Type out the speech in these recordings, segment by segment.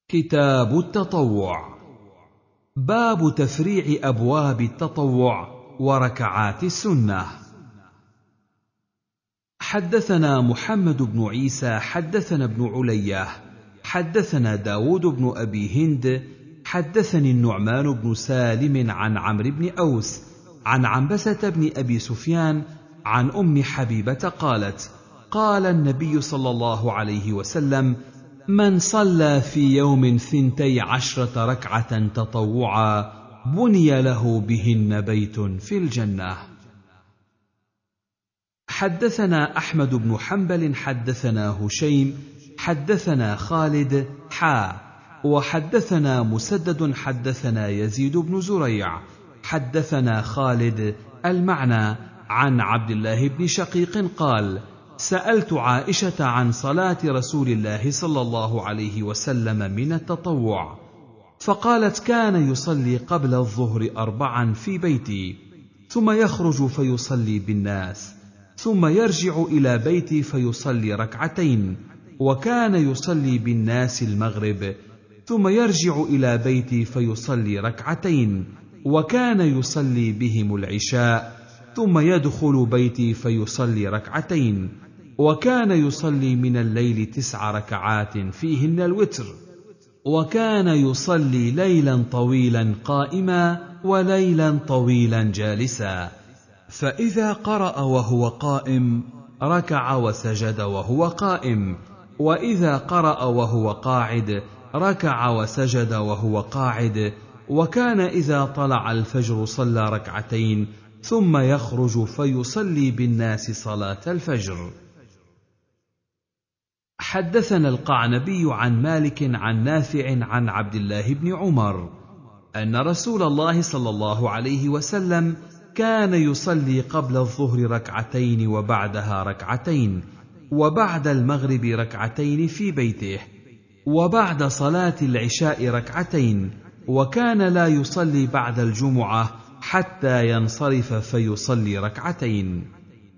كتاب التطوع. باب تفريع أبواب التطوع وركعات السنة. حدثنا محمد بن عيسى حدثنا ابن علية حدثنا داود بن أبي هند حدثني النعمان بن سالم عن عمرو بن أوس عن عنبسة بن أبي سفيان عن أم حبيبة قالت: قال النبي صلى الله عليه وسلم: من صلى في يوم 12 ركعة تطوعا بني له بهن بيت في الجنة. حدثنا أحمد بن حنبل حدثنا هشيم حدثنا خالد وحدثنا مسدد حدثنا يزيد بن زريع حدثنا خالد المعنى عن عبد الله بن شقيق قال: سألت عائشة عن صلاة رسول الله صلى الله عليه وسلم من التطوع، فقالت: كان يصلي قبل الظهر 4 في بيتي، ثم يخرج فيصلي بالناس، ثم يرجع إلى بيتي فيصلي 2 وكان يصلي بالناس المغرب، ثم يرجع إلى بيتي فيصلي 2 وكان يصلي بهم العشاء، ثم يدخل بيتي فيصلي 2 وكان يصلي من الليل 9 ركعات فيهن الوتر، وكان يصلي ليلا طويلا قائما وليلا طويلا جالسا، فإذا قرأ وهو قائم ركع وسجد وهو قائم، وإذا قرأ وهو قاعد ركع وسجد وهو قاعد، وكان إذا طلع الفجر صلى 2 ثم يخرج فيصلي بالناس صلاة الفجر. حدثنا القعنبي عن مالك عن نافع عن عبد الله بن عمر أن رسول الله صلى الله عليه وسلم كان يصلي قبل الظهر 2 وبعدها 2 وبعد المغرب 2 في بيته، وبعد صلاة العشاء 2، وكان لا يصلي بعد الجمعة حتى ينصرف فيصلي 2.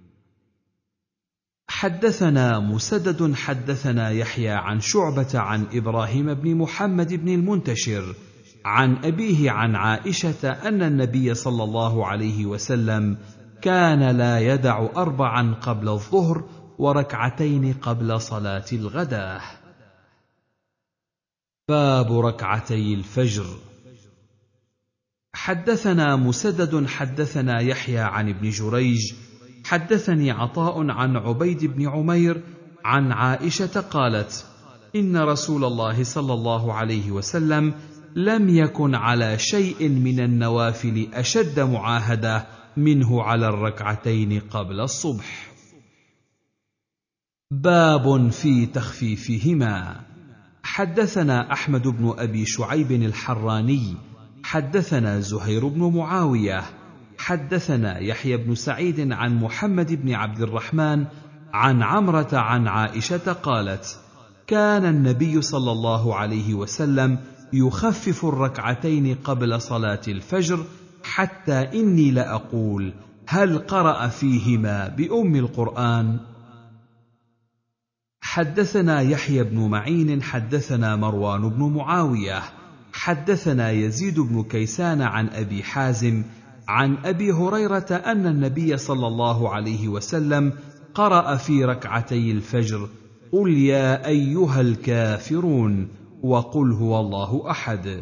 حدثنا مسدد حدثنا يحيى عن شعبة عن إبراهيم بن محمد بن المنتشر عن أبيه عن عائشة أن النبي صلى الله عليه وسلم كان لا يدع 4 قبل الظهر و2 قبل صلاة الغداة. باب ركعتي الفجر. حدثنا مسدد حدثنا يحيى عن ابن جريج حدثني عطاء عن عبيد بن عمير عن عائشة قالت: إن رسول الله صلى الله عليه وسلم لم يكن على شيء من النوافل أشد معاهدة منه على 2 قبل الصبح. باب في تخفيفهما. حدثنا أحمد بن أبي شعيب الحراني حدثنا زهير بن معاوية حدثنا يحيى بن سعيد عن محمد بن عبد الرحمن عن عمرة عن عائشة قالت: كان النبي صلى الله عليه وسلم يخفف 2 قبل صلاة الفجر، حتى إني لأقول: هل قرأ فيهما بأم القرآن؟ حدثنا يحيى بن معين حدثنا مروان بن معاوية حدثنا يزيد بن كيسان عن أبي حازم عن أبي هريرة أن النبي صلى الله عليه وسلم قرأ في 2 الفجر: قل يا أيها الكافرون وقل هو الله أحد.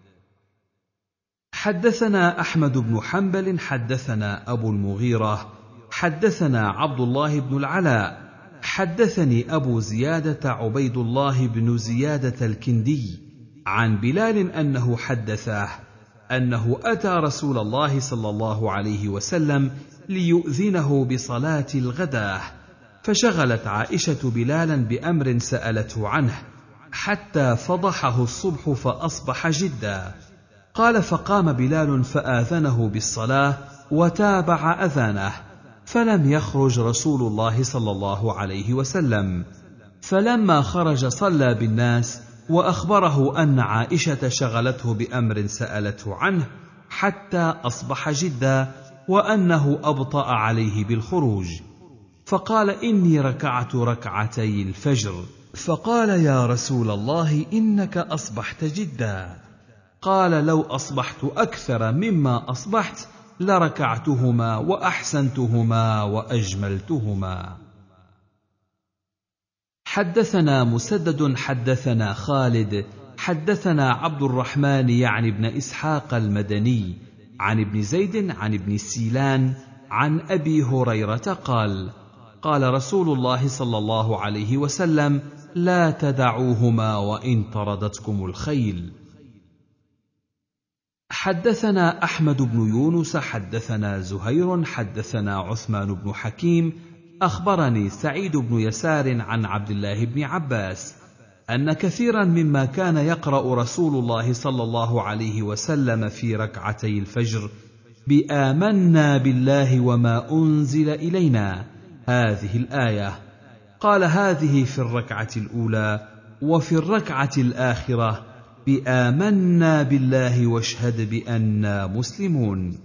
حدثنا أحمد بن حنبل حدثنا أبو المغيرة حدثنا عبد الله بن العلاء حدثني أبو زيادة عبيد الله بن زيادة الكندي عن بلال أنه حدثه أنه أتى رسول الله صلى الله عليه وسلم ليؤذنه بصلاة الغداة، فشغلت عائشة بلالا بأمر سألته عنه حتى فضحه الصبح فأصبح جدا. قال: فقام بلال فآذنه بالصلاة وتابع أذانه، فلم يخرج رسول الله صلى الله عليه وسلم، فلما خرج صلى بالناس وأخبره أن عائشة شغلته بأمر سألته عنه حتى أصبح جدا، وأنه أبطأ عليه بالخروج، فقال: إني ركعت 2 الفجر، فقال: يا رسول الله، إنك أصبحت جدا. قال: لو أصبحت أكثر مما أصبحت لركعتهما وأحسنتهما وأجملتهما. حدثنا مسدد حدثنا خالد حدثنا عبد الرحمن يعني بن إسحاق المدني عن ابن زيد عن ابن سيلان عن أبي هريرة قال: قال رسول الله صلى الله عليه وسلم: لا تدعوهما وإن طردتكم الخيل. حدثنا أحمد بن يونس حدثنا زهير حدثنا عثمان بن حكيم أخبرني سعيد بن يسار عن عبد الله بن عباس أن كثيرا مما كان يقرأ رسول الله صلى الله عليه وسلم في ركعتي الفجر بآمنا بالله وما أنزل إلينا هذه الآية، قال: هذه في الركعة الأولى، وفي الركعة الآخرة بآمنا بالله واشهد بأننا مسلمون.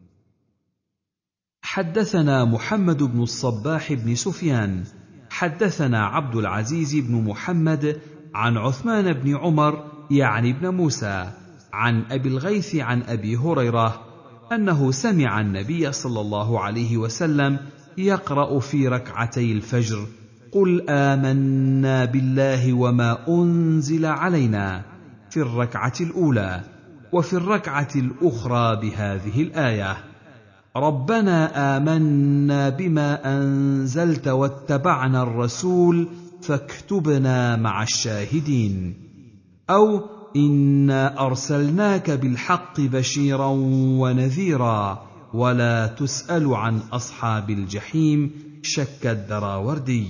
حدثنا محمد بن الصباح بن سفيان حدثنا عبد العزيز بن محمد عن عثمان بن عمر يعني بن موسى عن أبي الغيث عن أبي هريرة أنه سمع النبي صلى الله عليه وسلم يقرأ في ركعتي الفجر: قل آمنا بالله وما أنزل علينا في الركعة الأولى، وفي الركعة الأخرى بهذه الآية: ربنا آمنا بما أنزلت واتبعنا الرسول فاكتبنا مع الشاهدين، أو إنا أرسلناك بالحق بشيرا ونذيرا ولا تسأل عن أصحاب الجحيم شك الدراوردي.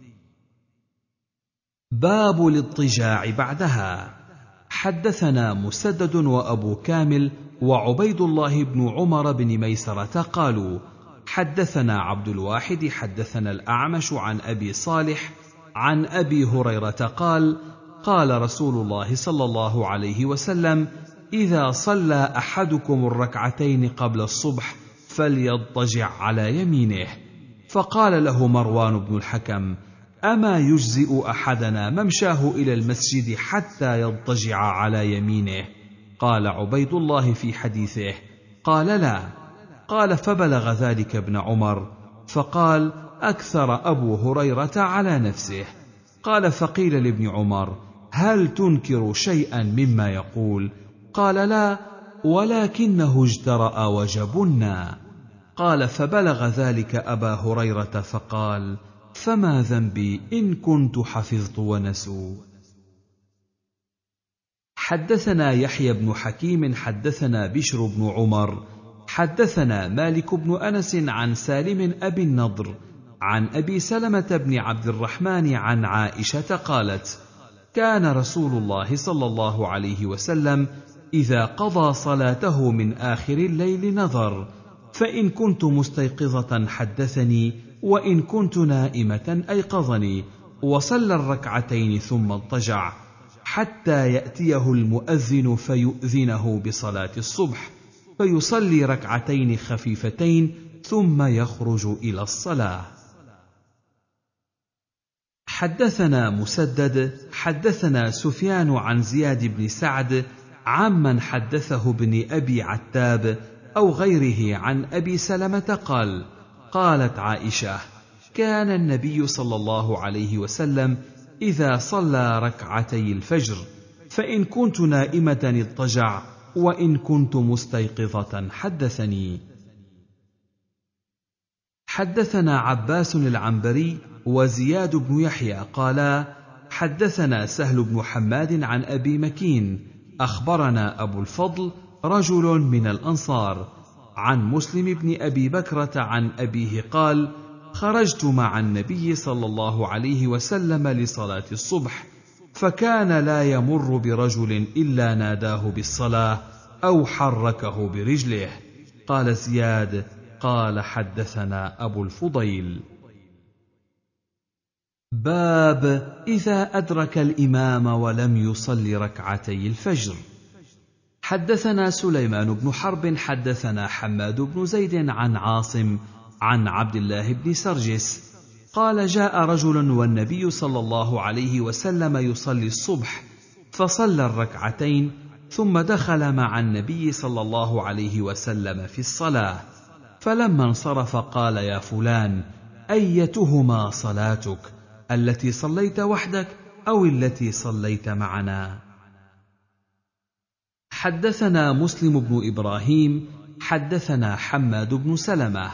باب الاضطجاع بعدها. حدثنا مسدد وأبو كامل وعبيد الله بن عمر بن ميسرة قالوا: حدثنا عبد الواحد حدثنا الأعمش عن أبي صالح عن أبي هريرة قال: قال رسول الله صلى الله عليه وسلم: إذا صلى أحدكم الركعتين قبل الصبح فليضطجع على يمينه. فقال له مروان بن الحكم: أما يجزئ أحدنا ممشاه إلى المسجد حتى يضطجع على يمينه؟ قال عبيد الله في حديثه: قال: لا. قال: فبلغ ذلك ابن عمر فقال: أكثر أبو هريرة على نفسه. قال: فقيل لابن عمر: هل تنكر شيئا مما يقول؟ قال: لا، ولكنه اجترأ وجبنا. قال: فبلغ ذلك أبا هريرة فقال: فما ذنبي إن كنت حفظت ونسوا. حدثنا يحيى بن حكيم حدثنا بشر بن عمر حدثنا مالك بن أنس عن سالم أبي النضر عن أبي سلمة بن عبد الرحمن عن عائشة قالت: كان رسول الله صلى الله عليه وسلم إذا قضى صلاته من آخر الليل نظر، فإن كنت مستيقظة حدثني، وإن كنت نائمة أيقظني، وصلى الركعتين ثم اضطجع حتى يأتيه المؤذن فيؤذنه بصلاة الصبح، فيصلي ركعتين خفيفتين ثم يخرج إلى الصلاة. حدثنا مسدد حدثنا سفيان عن زياد بن سعد عمن حدثه بن أبي عتاب أو غيره عن أبي سلمة قال: قالت عائشة: كان النبي صلى الله عليه وسلم إذا صلى ركعتي الفجر فإن كنت نائمة اضطجع، وإن كنت مستيقظة حدثني. حدثنا عباس العنبري وزياد بن يحيى قالا: حدثنا سهل بن حماد عن أبي مكين أخبرنا أبو الفضل رجل من الأنصار عن مسلم بن أبي بكرة عن أبيه قال: خرجت مع النبي صلى الله عليه وسلم لصلاة الصبح، فكان لا يمر برجل إلا ناداه بالصلاة أو حركه برجله. قال زياد: قال حدثنا أبو الفضيل. باب إذا أدرك الإمام ولم يصل ركعتي الفجر. حدثنا سليمان بن حرب حدثنا حماد بن زيد عن عاصم عن عبد الله بن سرجس قال: جاء رجل والنبي صلى الله عليه وسلم يصلي الصبح، فصلى الركعتين ثم دخل مع النبي صلى الله عليه وسلم في الصلاة، فلما انصرف قال: يا فلان، أيتهما صلاتك، التي صليت وحدك أو التي صليت معنا؟ حدثنا مسلم بن إبراهيم حدثنا حماد بن سلمة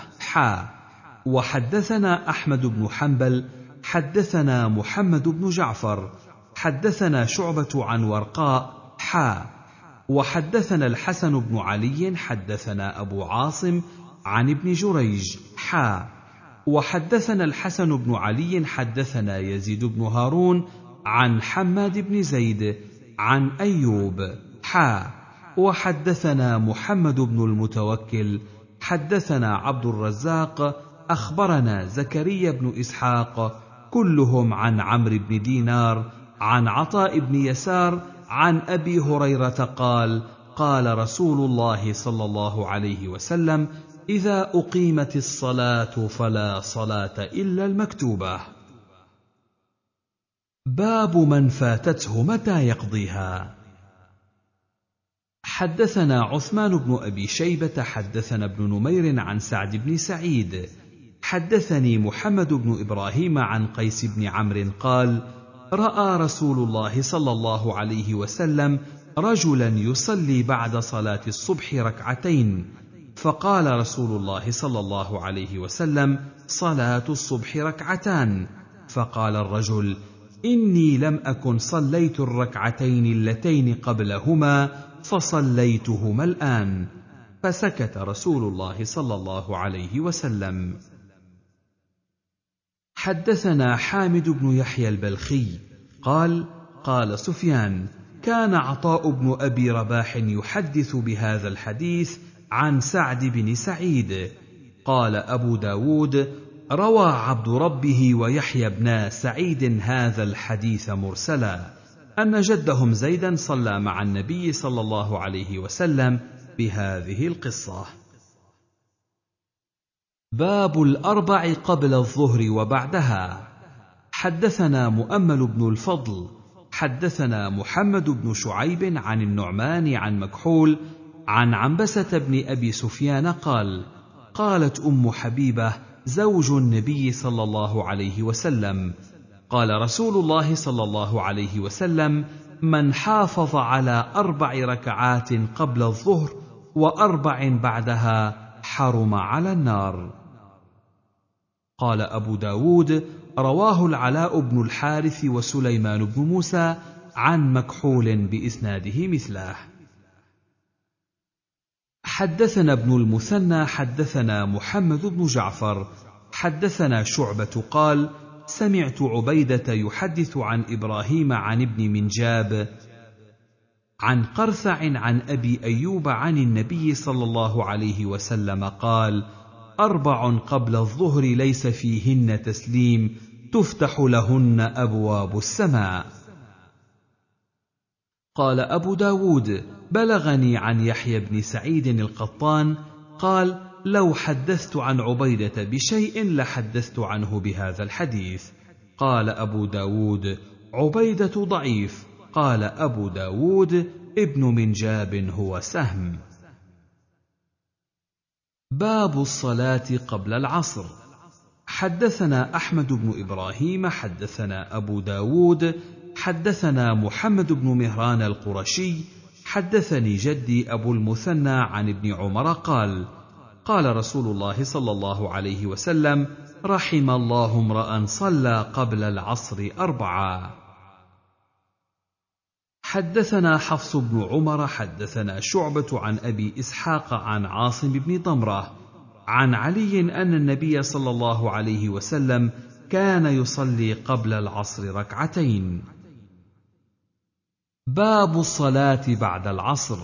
وحدثنا أحمد بن حنبل حدثنا محمد بن جعفر حدثنا شعبة عن ورقاء وحدثنا الحسن بن علي حدثنا أبو عاصم عن ابن جريج وحدثنا الحسن بن علي حدثنا يزيد بن هارون عن حماد بن زيد عن أيوب وحدثنا محمد بن المتوكل حدثنا عبد الرزاق أخبرنا زكريا بن إسحاق كلهم عن عمرو بن دينار عن عطاء بن يسار عن أبي هريرة قال: قال رسول الله صلى الله عليه وسلم: إذا أقيمت الصلاة فلا صلاة إلا المكتوبة. باب من فاتته متى يقضيها. حدثنا عثمان بن أبي شيبة حدثنا ابن نمير عن سعد بن سعيد حدثني محمد بن إبراهيم عن قيس بن عمرو قال: رأى رسول الله صلى الله عليه وسلم رجلا يصلي بعد صلاة الصبح ركعتين، فقال رسول الله صلى الله عليه وسلم: صلاة الصبح ركعتان. فقال الرجل: إني لم أكن صليت الركعتين اللتين قبلهما فصليتهما الآن. فسكت رسول الله صلى الله عليه وسلم. حدثنا حامد بن يحيى البلخي قال: قال سفيان: كان عطاء بن أبي رباح يحدث بهذا الحديث عن سعد بن سعيد. قال أبو داود: روى عبد ربه ويحيى بن سعيد هذا الحديث مرسلا، أن جدهم زيدا صلى مع النبي صلى الله عليه وسلم بهذه القصة. باب الأربع قبل الظهر وبعدها. حدثنا مؤمل بن الفضل حدثنا محمد بن شعيب عن النعمان عن مكحول عن عنبسة بن أبي سفيان قال: قالت أم حبيبة زوج النبي صلى الله عليه وسلم: قال رسول الله صلى الله عليه وسلم: من حافظ على 4 ركعات قبل الظهر و4 بعدها حرم على النار. قال أبو داود: رواه العلاء بن الحارث وسليمان بن موسى عن مكحول بإسناده مثله. حدثنا ابن المثنى حدثنا محمد بن جعفر حدثنا شعبة قال: سمعت عبيدة يحدث عن إبراهيم عن ابن منجاب عن قرثع عن أبي أيوب عن النبي صلى الله عليه وسلم قال: 4 قبل الظهر ليس فيهن تسليم تفتح لهن أبواب السماء. قال أبو داود: بلغني عن يحيى بن سعيد القطان قال: لو حدثت عن عبيدة بشيء لحدثت عنه بهذا الحديث. قال أبو داود: عبيدة ضعيف. قال أبو داود: ابن منجاب هو سهم. باب الصلاة قبل العصر. حدثنا أحمد بن إبراهيم حدثنا أبو داود حدثنا محمد بن مهران القرشي حدثني جدي أبو المثنى عن ابن عمر قال: قال رسول الله صلى الله عليه وسلم: رحم الله امرأ صلى قبل العصر 4. حدثنا حفص بن عمر حدثنا شعبة عن أبي إسحاق عن عاصم بن ضمرة عن علي أن النبي صلى الله عليه وسلم كان يصلي قبل العصر 2. باب الصلاة بعد العصر.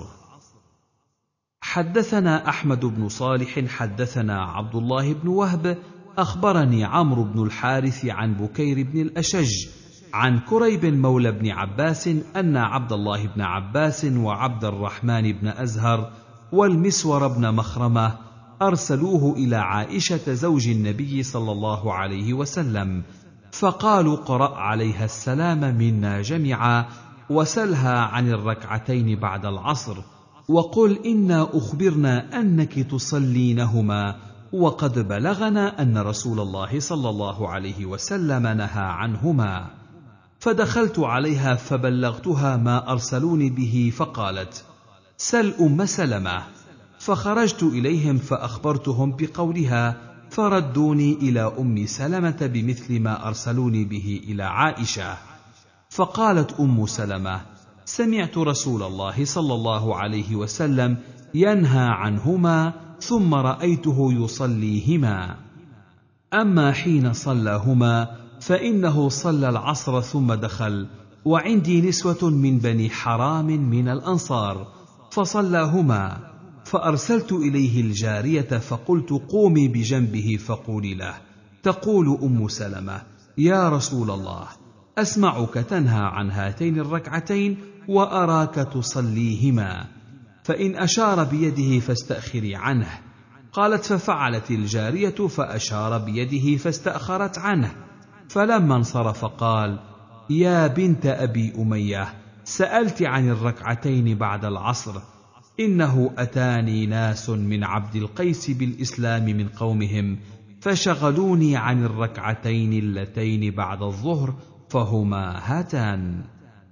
حدثنا أحمد بن صالح حدثنا عبد الله بن وهب أخبرني عمرو بن الحارث عن بكير بن الأشج عن كريب مولى بن عباس أن عبد الله بن عباس وعبد الرحمن بن أزهر والمسور بن مخرمة أرسلوه إلى عائشة زوج النبي صلى الله عليه وسلم، فقالوا: اقرأ عليها السلام منا جميعا، وسلها عن الركعتين بعد العصر، وقل إنا أخبرنا أنك تصلينهما، وقد بلغنا أن رسول الله صلى الله عليه وسلم نهى عنهما. فدخلت عليها فبلغتها ما أرسلوني به، فقالت: سل أم سلمة. فخرجت إليهم فأخبرتهم بقولها، فردوني إلى أم سلمة بمثل ما أرسلوني به إلى عائشة. فقالت أم سلمة: سمعت رسول الله صلى الله عليه وسلم ينهى عنهما، ثم رأيته يصليهما. أما حين صلاهما فإنه صلى العصر ثم دخل، وعندي نسوة من بني حرام من الأنصار، فصلاهما، فأرسلت إليه الجارية فقلت: قومي بجنبه فقولي له. تقول أم سلمة: يا رسول الله، أسمعك تنهى عن هاتين الركعتين وأراك تصليهما، فإن أشار بيده فاستأخري عنه. قالت: ففعلت الجارية فأشار بيده فاستأخرت عنه، فلما انصرف قال: يا بنت أبي أمية، سألت عن الركعتين بعد العصر، إنه أتاني ناس من عبد القيس بالإسلام من قومهم، فشغلوني عن الركعتين اللتين بعد الظهر، فهما هاتان.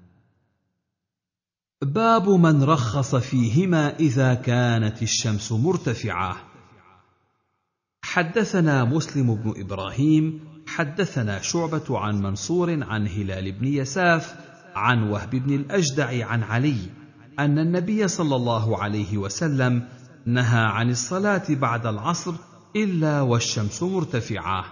باب من رخص فيهما إذا كانت الشمس مرتفعة. حدثنا مسلم بن إبراهيم حدثنا شعبة عن منصور عن هلال بن يساف عن وهب بن الأجدع عن علي أن النبي صلى الله عليه وسلم نهى عن الصلاة بعد العصر إلا والشمس مرتفعة.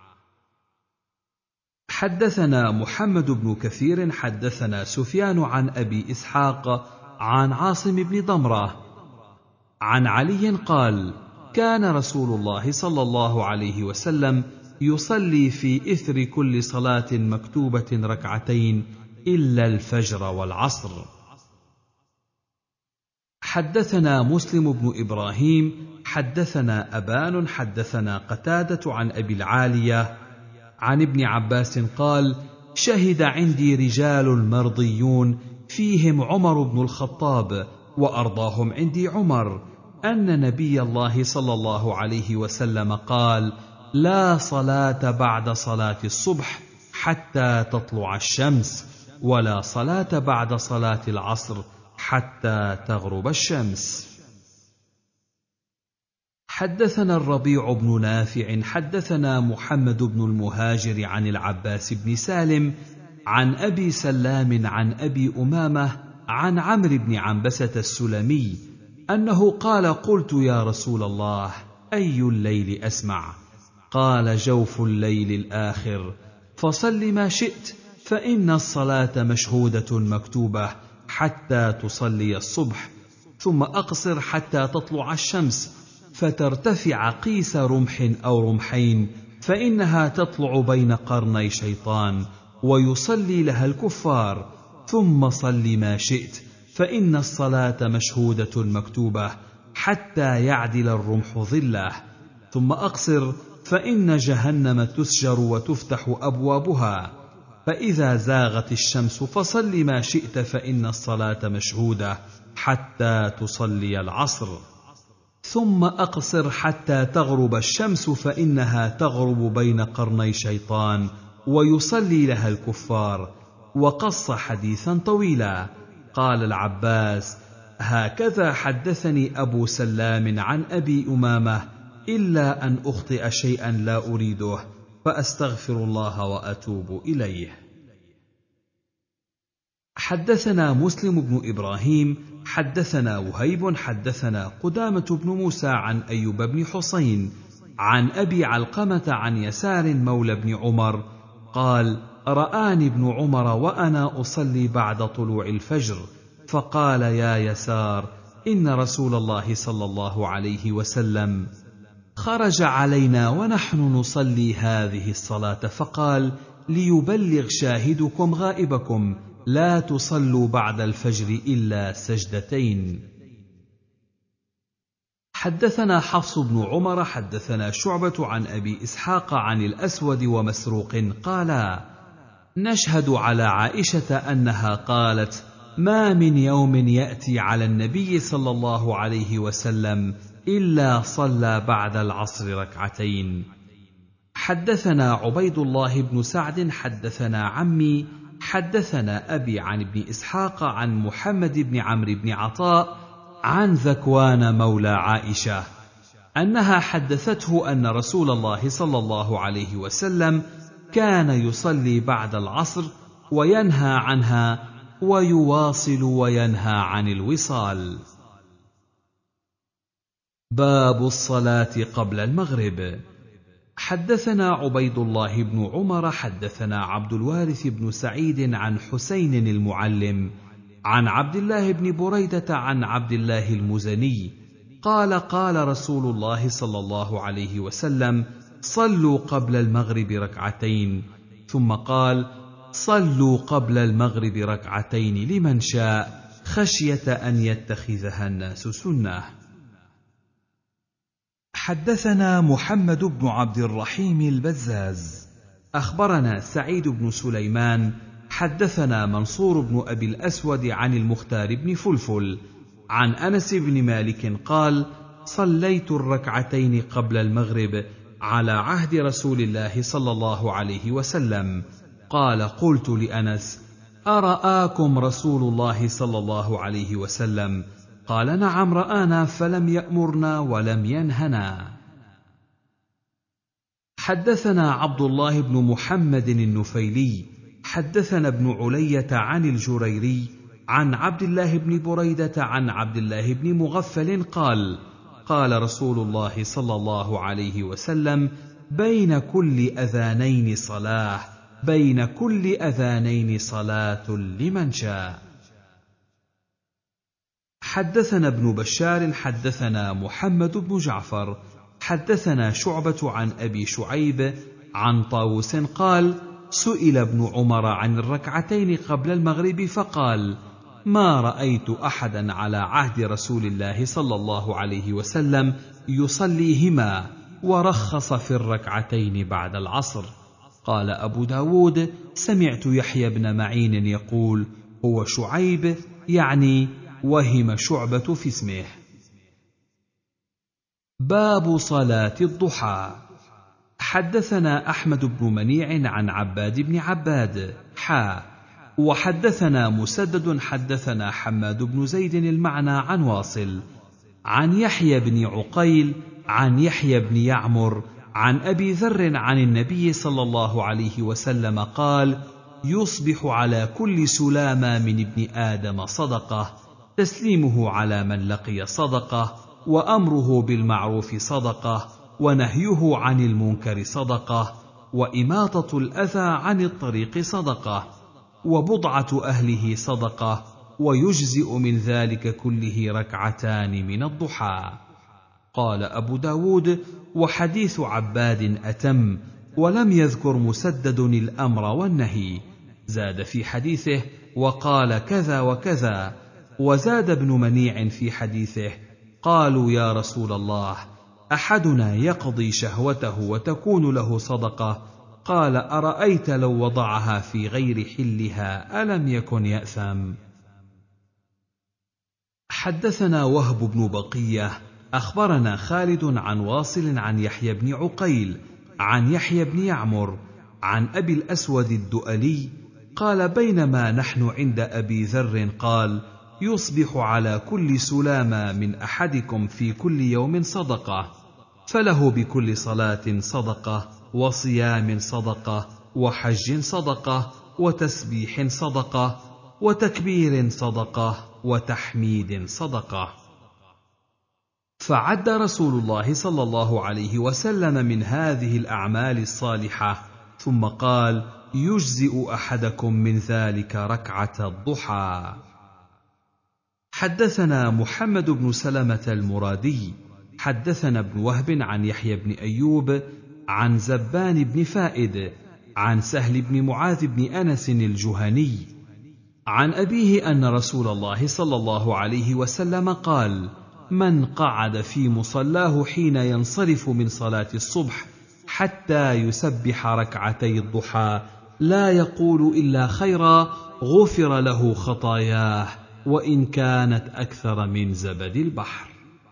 حدثنا محمد بن كثير حدثنا سفيان عن أبي إسحاق عن عاصم بن ضمرة عن علي قال: كان رسول الله صلى الله عليه وسلم يصلي في إثر كل صلاة مكتوبة ركعتين إلا الفجر والعصر. حدثنا مسلم بن إبراهيم حدثنا أبان حدثنا قتادة عن أبي العالية عن ابن عباس قال: شهد عندي رجال مرضيون فيهم عمر بن الخطاب، وأرضاهم عندي عمر، أن نبي الله صلى الله عليه وسلم قال: لا صلاة بعد صلاة الصبح حتى تطلع الشمس، ولا صلاة بعد صلاة العصر حتى تغرب الشمس. حدثنا الربيع بن نافع حدثنا محمد بن المهاجر عن العباس بن سالم عن أبي سلام عن أبي أمامة عن عمرو بن عنبسة السلمي أنه قال: قلت يا رسول الله، أي الليل أسمع؟ قال: جوف الليل الآخر، فصل ما شئت، فإن الصلاة مشهودة مكتوبة حتى تصلي الصبح، ثم أقصر حتى تطلع الشمس فترتفع قيس رمح أو رمحين، فإنها تطلع بين قرني شيطان، ويصلي لها الكفار، ثم صل ما شئت، فإن الصلاة مشهودة مكتوبة حتى يعدل الرمح ظله، ثم أقصر، فإن جهنم تسجر وتفتح أبوابها، فإذا زاغت الشمس فصل ما شئت، فإن الصلاة مشهودة حتى تصلي العصر، ثم أقصر حتى تغرب الشمس، فإنها تغرب بين قرني شيطان، ويصلي لها الكفار. وقص حديثا طويلا. قال العباس: هكذا حدثني أبو سلام عن أبي أمامة، إلا أن أخطئ شيئا لا أريده، فأستغفر الله وأتوب إليه. حدثنا مسلم بن إبراهيم حدثنا وهيب حدثنا قدامة بن موسى عن أيوب بن حسين عن أبي علقمة عن يسار مولى بن عمر قال: رآني ابن عمر وأنا أصلي بعد طلوع الفجر، فقال: يا يسار، إن رسول الله صلى الله عليه وسلم خرج علينا ونحن نصلي هذه الصلاة، فقال: ليبلغ شاهدكم غائبكم، لا تصلوا بعد الفجر إلا سجدتين. حدثنا حفص بن عمر حدثنا شعبة عن أبي إسحاق عن الأسود ومسروق قالا: نشهد على عائشة أنها قالت: ما من يوم يأتي على النبي صلى الله عليه وسلم إلا صلى بعد العصر ركعتين. حدثنا عبيد الله بن سعد حدثنا عمي حدثنا أبي عن ابن إسحاق عن محمد بن عمرو بن عطاء عن ذكوان مولى عائشة أنها حدثته أن رسول الله صلى الله عليه وسلم كان يصلي بعد العصر وينهى عنها ويواصل وينهى عن الوصال. باب الصلاة قبل المغرب. حدثنا عبيد الله بن عمر حدثنا عبد الوارث بن سعيد عن حسين المعلم عن عبد الله بن بريدة عن عبد الله المزني قال: قال رسول الله صلى الله عليه وسلم: صلوا قبل المغرب ركعتين، ثم قال: صلوا قبل المغرب ركعتين لمن شاء خشية أن يتخذها الناس سنة. حدثنا محمد بن عبد الرحيم البزاز أخبرنا سعيد بن سليمان حدثنا منصور بن أبي الأسود عن المختار بن فلفل عن أنس بن مالك قال: صليت الركعتين قبل المغرب على عهد رسول الله صلى الله عليه وسلم. قال: قلت لأنس: أرآكم رسول الله صلى الله عليه وسلم؟ قال: نعم رآنا، فلم يأمرنا ولم ينهنا. حدثنا عبد الله بن محمد النفيلي حدثنا ابن علية عن الجريري عن عبد الله بن بريدة عن عبد الله بن مغفل قال: قال رسول الله صلى الله عليه وسلم: بين كل أذانين صلاة، بين كل أذانين صلاة لمن شاء. حدثنا ابن بشار حدثنا محمد بن جعفر حدثنا شعبة عن أبي شعيب عن طاووس قال: سئل ابن عمر عن الركعتين قبل المغرب فقال: ما رأيت أحدا على عهد رسول الله صلى الله عليه وسلم يصليهما ورخص في الركعتين بعد العصر. قال أبو داود: سمعت يحيى بن معين يقول: هو شعيب، يعني وهم شعبة في اسمه. باب صلاة الضحى. حدثنا أحمد بن منيع عن عباد بن عباد وحدثنا مسدد حدثنا حماد بن زيد المعنى عن واصل عن يحيى بن عقيل عن يحيى بن يعمر عن أبي ذر عن النبي صلى الله عليه وسلم قال: يصبح على كل سلامة من ابن آدم صدقة، تسليمه على من لقي صدقة، وأمره بالمعروف صدقة، ونهيه عن المنكر صدقة، وإماطة الأذى عن الطريق صدقة، وبضعة أهله صدقة، ويجزئ من ذلك كله ركعتان من الضحى. قال أبو داود: وحديث عباد أتم، ولم يذكر مسدد الأمر والنهي، زاد في حديثه: وقال كذا وكذا. وزاد ابن منيع في حديثه: قالوا يا رسول الله، أحدنا يقضي شهوته وتكون له صدقة؟ قال: أرأيت لو وضعها في غير حلها ألم يكن يأثم؟ حدثنا وهب بن بقية أخبرنا خالد عن واصل عن يحيى بن عقيل عن يحيى بن يعمر عن أبي الأسود الدؤلي قال: بينما نحن عند أبي ذر قال: يصبح على كل سلامة من أحدكم في كل يوم صدقة، فله بكل صلاة صدقة، وصيام صدقة، وحج صدقة، وتسبيح صدقة، وتكبير صدقة، وتحميد صدقة. فعد رسول الله صلى الله عليه وسلم من هذه الأعمال الصالحة، ثم قال: يجزئ أحدكم من ذلك ركعة الضحى. حدثنا محمد بن سلمة المرادي حدثنا ابن وهب عن يحيى بن أيوب عن زبان بن فائد عن سهل بن معاذ بن أنس الجهني عن أبيه أن رسول الله صلى الله عليه وسلم قال: من قعد في مصلاه حين ينصرف من صلاة الصبح حتى يسبح ركعتي الضحى لا يقول إلا خيرا غفر له خطاياه وإن كانت أكثر من زبد البحر.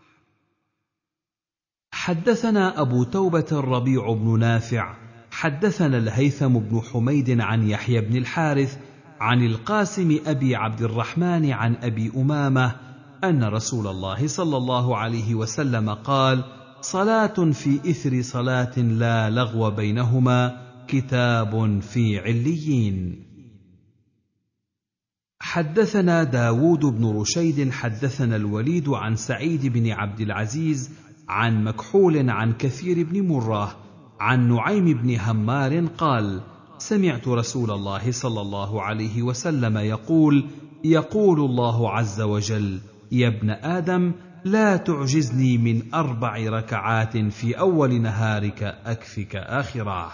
حدثنا أبو توبة الربيع بن نافع حدثنا الهيثم بن حميد عن يحيى بن الحارث عن القاسم أبي عبد الرحمن عن أبي أمامة أن رسول الله صلى الله عليه وسلم قال: صلاة في إثر صلاة لا لغو بينهما كتاب في عليين. حدثنا داود بن رشيد حدثنا الوليد عن سعيد بن عبد العزيز عن مكحول عن كثير بن مرة عن نعيم بن همار قال: سمعت رسول الله صلى الله عليه وسلم يقول الله عز وجل: يا ابن آدم لا تعجزني من 4 ركعات في أول نهارك أكفك آخره.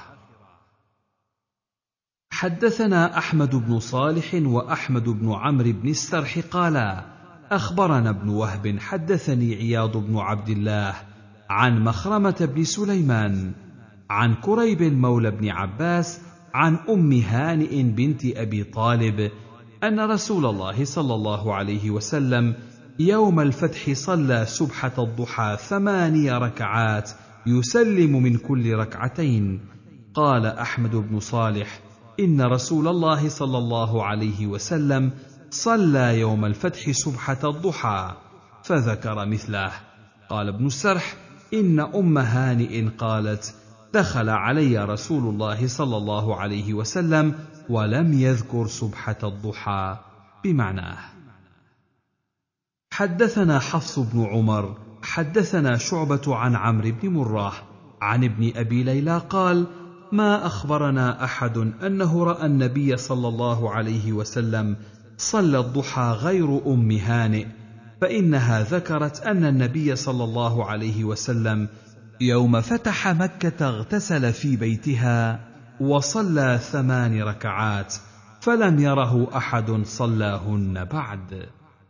حدثنا أحمد بن صالح وأحمد بن عمرو بن السرح قالا: أخبرنا ابن وهب حدثني عياض بن عبد الله عن مخرمة بن سليمان عن كريب مولى بن عباس عن أم هانئ بنت أبي طالب أن رسول الله صلى الله عليه وسلم يوم الفتح صلى سبحة الضحى 8 ركعات يسلم من كل ركعتين. قال أحمد بن صالح: إن رسول الله صلى الله عليه وسلم صلى يوم الفتح سبحة الضحى، فذكر مثله. قال ابن السرح: إن أم هانئ قالت: دخل علي رسول الله صلى الله عليه وسلم ولم يذكر سبحة الضحى بمعناه. حدثنا حفص بن عمر حدثنا شعبة عن عمرو بن مرة عن ابن أبي ليلى قال: ما أخبرنا أحد أنه رأى النبي صلى الله عليه وسلم صلى الضحى غير أم هانئ، فإنها ذكرت أن النبي صلى الله عليه وسلم يوم فتح مكة اغتسل في بيتها وصلى 8 ركعات، فلم يره أحد صلاهن بعد.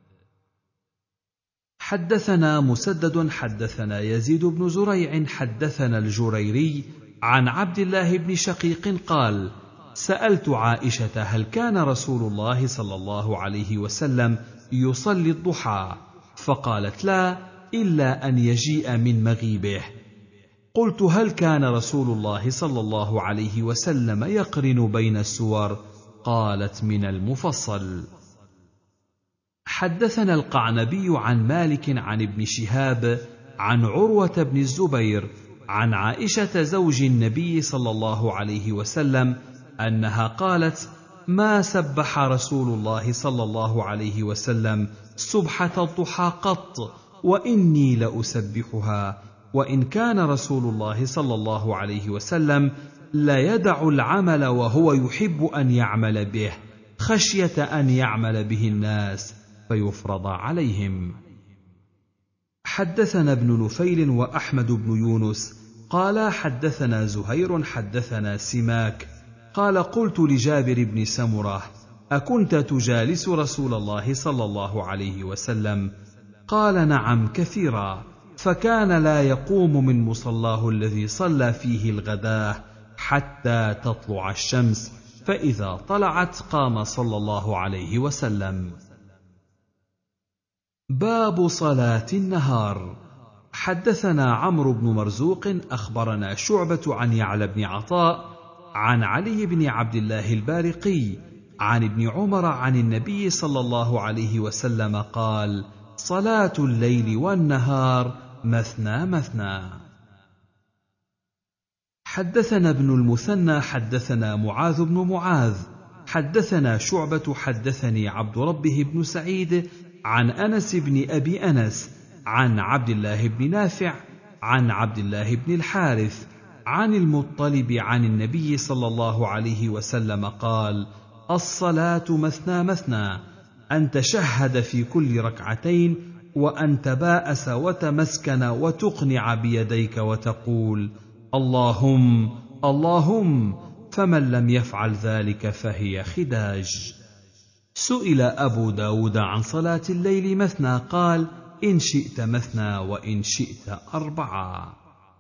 حدثنا مسدد حدثنا يزيد بن زريع حدثنا الجريري عن عبد الله بن شقيق قال: سألت عائشة: هل كان رسول الله صلى الله عليه وسلم يصلي الضحى؟ فقالت: لا، إلا أن يجيء من مغيبه. قلت: هل كان رسول الله صلى الله عليه وسلم يقرن بين السور؟ قالت: من المفصل. حدثنا القعنبي عن مالك عن ابن شهاب عن عروة بن الزبير عن عائشة زوج النبي صلى الله عليه وسلم أنها قالت: ما سبح رسول الله صلى الله عليه وسلم سبحة الضحى قط، وإني لأسبحها، وإن كان رسول الله صلى الله عليه وسلم لا يدع العمل وهو يحب أن يعمل به خشية أن يعمل به الناس فيفرض عليهم. حدثنا ابن نفيل وأحمد بن يونس قال: حدثنا زهير حدثنا سماك قال: قلت لجابر بن سمرة: أكنت تجالس رسول الله صلى الله عليه وسلم؟ قال: نعم كثيرا، فكان لا يقوم من مصلاه الذي صلى فيه الغداة حتى تطلع الشمس، فإذا طلعت قام صلى الله عليه وسلم. باب صلاة النهار. حدثنا عمرو بن مرزوق أخبرنا شعبة عن يعلى بن عطاء عن علي بن عبد الله البارقي عن ابن عمر عن النبي صلى الله عليه وسلم قال: صلاة الليل والنهار مثنى مثنى. حدثنا ابن المثنى حدثنا معاذ بن معاذ حدثنا شعبة حدثني عبد ربه بن سعيد عن أنس بن أبي أنس عن عبد الله بن نافع عن عبد الله بن الحارث عن المطلب عن النبي صلى الله عليه وسلم قال: الصلاة مثنى مثنى، أن تشهد في كل ركعتين، وأن تباءس وتمسكن وتقنع بيديك وتقول: اللهم اللهم، فمن لم يفعل ذلك فهي خداج. سئل أبو داود عن صلاة الليل مثنى قال: إن شئت مثنى وإن شئت 4.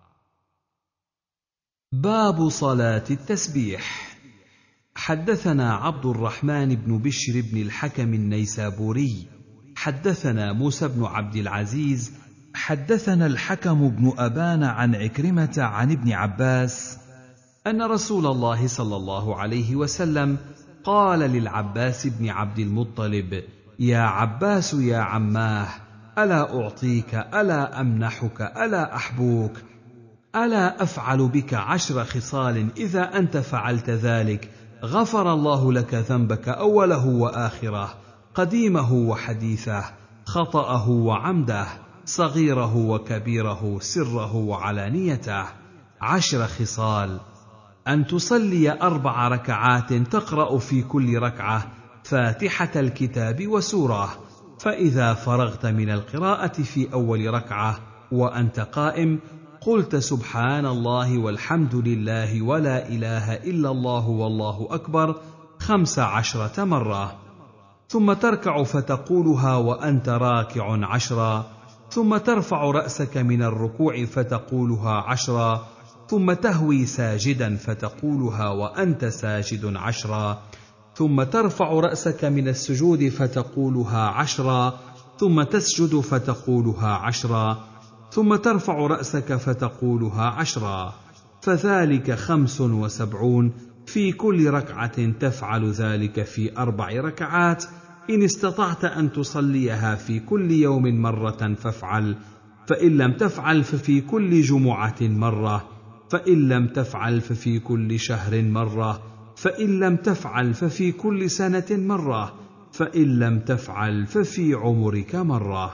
باب صلاة التسبيح. حدثنا عبد الرحمن بن بشر بن الحكم النيسابوري حدثنا موسى بن عبد العزيز حدثنا الحكم بن أبان عن عكرمة عن ابن عباس أن رسول الله صلى الله عليه وسلم قال للعباس بن عبد المطلب: يا عباس يا عماه، ألا أعطيك، ألا أمنحك، ألا أحبوك، ألا أفعل بك 10 خصال إذا أنت فعلت ذلك غفر الله لك ذنبك أوله وآخره، قديمه وحديثه، خطأه وعمده، صغيره وكبيره، سره وعلانيته. 10 خصال: أن تصلي 4 ركعات تقرأ في كل ركعة فاتحة الكتاب وسورة، فإذا فرغت من القراءة في أول ركعة وأنت قائم قلت سبحان الله والحمد لله ولا إله إلا الله والله أكبر 15 مرة، ثم تركع فتقولها وأنت راكع 10، ثم ترفع رأسك من الركوع فتقولها 10، ثم تهوي ساجدا فتقولها وأنت ساجد 10، ثم ترفع رأسك من السجود فتقولها 10، ثم تسجد فتقولها 10، ثم ترفع رأسك فتقولها 10، فذلك 75 في كل ركعة. تفعل ذلك في 4 ركعات. إن استطعت أن تصليها في كل يوم مرة فافعل، فإن لم تفعل ففي كل جمعة مرة، فإن لم تفعل ففي كل شهر مرة، فإن لم تفعل ففي كل سنة مرة، فإن لم تفعل ففي عمرك مرة.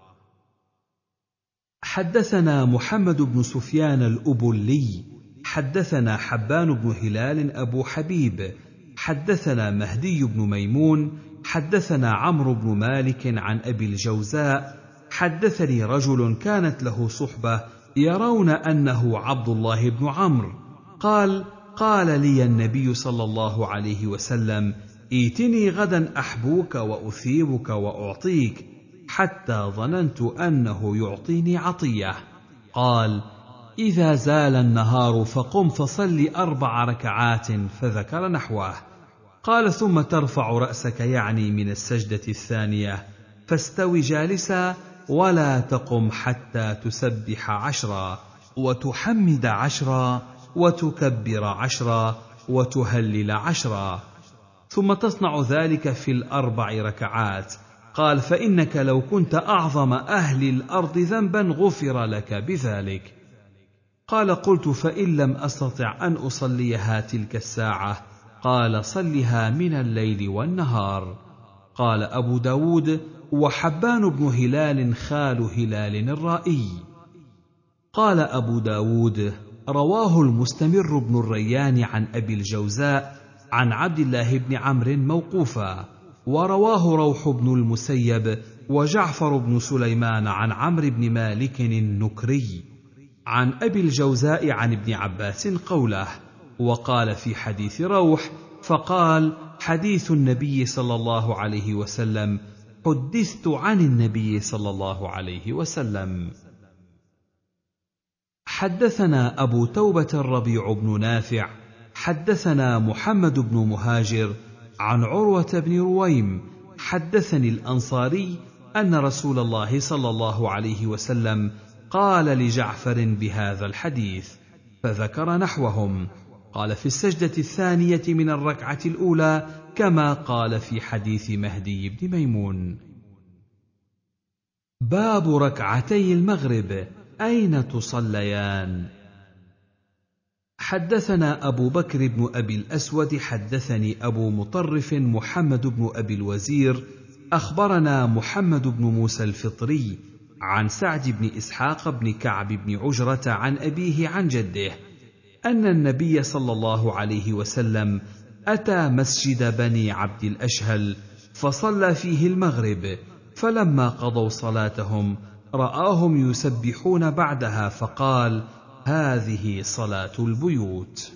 حدثنا محمد بن سفيان الأبلي حدثنا حبان بن هلال أبو حبيب حدثنا مهدي بن ميمون حدثنا عمرو بن مالك عن أبي الجوزاء حدثني رجل كانت له صحبة يرون أنه عبد الله بن عمرو قال لي النبي صلى الله عليه وسلم: ائتني غدا أحبوك وأثيبك وأعطيك، حتى ظننت أنه يعطيني عطية. قال: إذا زال النهار فقم فصل 4 ركعات، فذكر نحوه. قال: ثم ترفع رأسك، يعني من السجدة الثانية، فاستو جالسا ولا تقم حتى تسبح 10، وتحمد 10، وتكبر 10، وتهلل 10، ثم تصنع ذلك في 4 ركعات. قال: فإنك لو كنت أعظم أهل الأرض ذنبا غفر لك بذلك. قال: قلت: فإن لم أستطع أن أصليها تلك الساعة؟ قال: صلها من الليل والنهار. قال أبو داود: وحبان بن هلال خال هلال الرائي. قال أبو داود: رواه المستمر بن الريان عن أبي الجوزاء عن عبد الله بن عمرو موقوفا، ورواه روح بن المسيب وجعفر بن سليمان عن عمرو بن مالك النكري عن أبي الجوزاء عن ابن عباس قوله. وقال في حديث روح: فقال: حديث النبي صلى الله عليه وسلم، حدثت عن النبي صلى الله عليه وسلم. حدثنا أبو توبة الربيع بن نافع حدثنا محمد بن مهاجر عن عروة بن رويم حدثني الأنصاري أن رسول الله صلى الله عليه وسلم قال لجعفر بهذا الحديث، فذكر نحوهم. قال: في السجدة الثانية من الركعة الأولى، كما قال في حديث مهدي بن ميمون. باب ركعتي المغرب، أين تصليان؟ حدثنا أبو بكر بن أبي الأسود حدثني أبو مطرف محمد بن أبي الوزير أخبرنا محمد بن موسى الفطري عن سعد بن إسحاق بن كعب بن عجرة عن أبيه عن جده أن النبي صلى الله عليه وسلم أتى مسجد بني عبد الأشهل فصلى فيه المغرب، فلما قضوا صلاتهم رآهم يسبحون بعدها، فقال: هذه صلاة البيوت.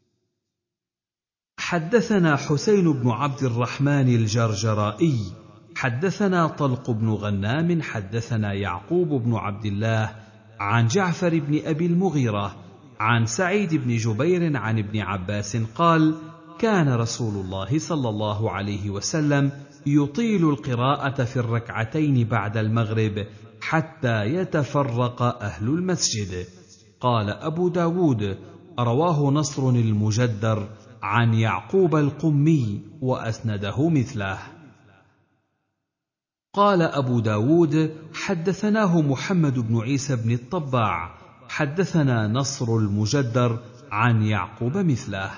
حدثنا حسين بن عبد الرحمن الجرجرائي حدثنا طلق بن غنام حدثنا يعقوب بن عبد الله عن جعفر بن أبي المغيرة عن سعيد بن جبير عن ابن عباس قال: كان رسول الله صلى الله عليه وسلم يطيل القراءة في الركعتين بعد المغرب حتى يتفرق أهل المسجد. قال أبو داود: رواه نصر المجدر عن يعقوب القمي وأسنده مثله. قال أبو داود: حدثناه محمد بن عيسى بن الطباع حدثنا نصر المجدر عن يعقوب مثله.